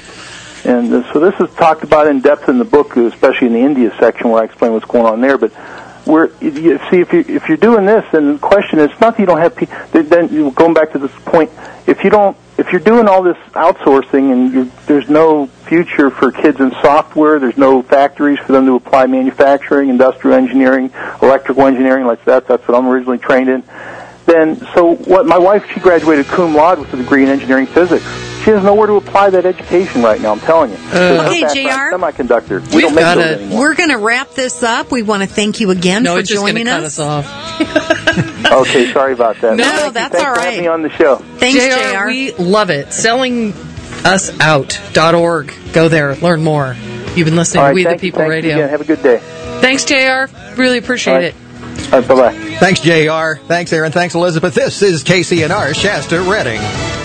And so this is talked about in depth in the book, especially in the India section where I explain what's going on there. But if you're doing this, then the question is, it's not that you don't have people. Then going back to this point, if you're doing all this outsourcing and there's no future for kids in software, there's no factories for them to apply manufacturing, industrial engineering, electrical engineering like that. That's what I'm originally trained in. Then, so what? My wife, she graduated cum laude with a degree in engineering physics. She has nowhere to apply that education right now, I'm telling you. Okay, JR. Semiconductor. We don't make those anymore. We're going to wrap this up. We want to thank you again for joining us. No, it's just going to cut us off. Okay, sorry about that. No, that's all right. Thanks for having me on the show. Thanks, JR. We love it. SellingUsOut.org. Go there. Learn more. You've been listening to We the People Radio. Again. Have a good day. Thanks, JR. Really appreciate it. All right, bye-bye. Thanks, JR. Thanks, Aaron. Thanks, Elizabeth. This is KCNR Shasta Redding.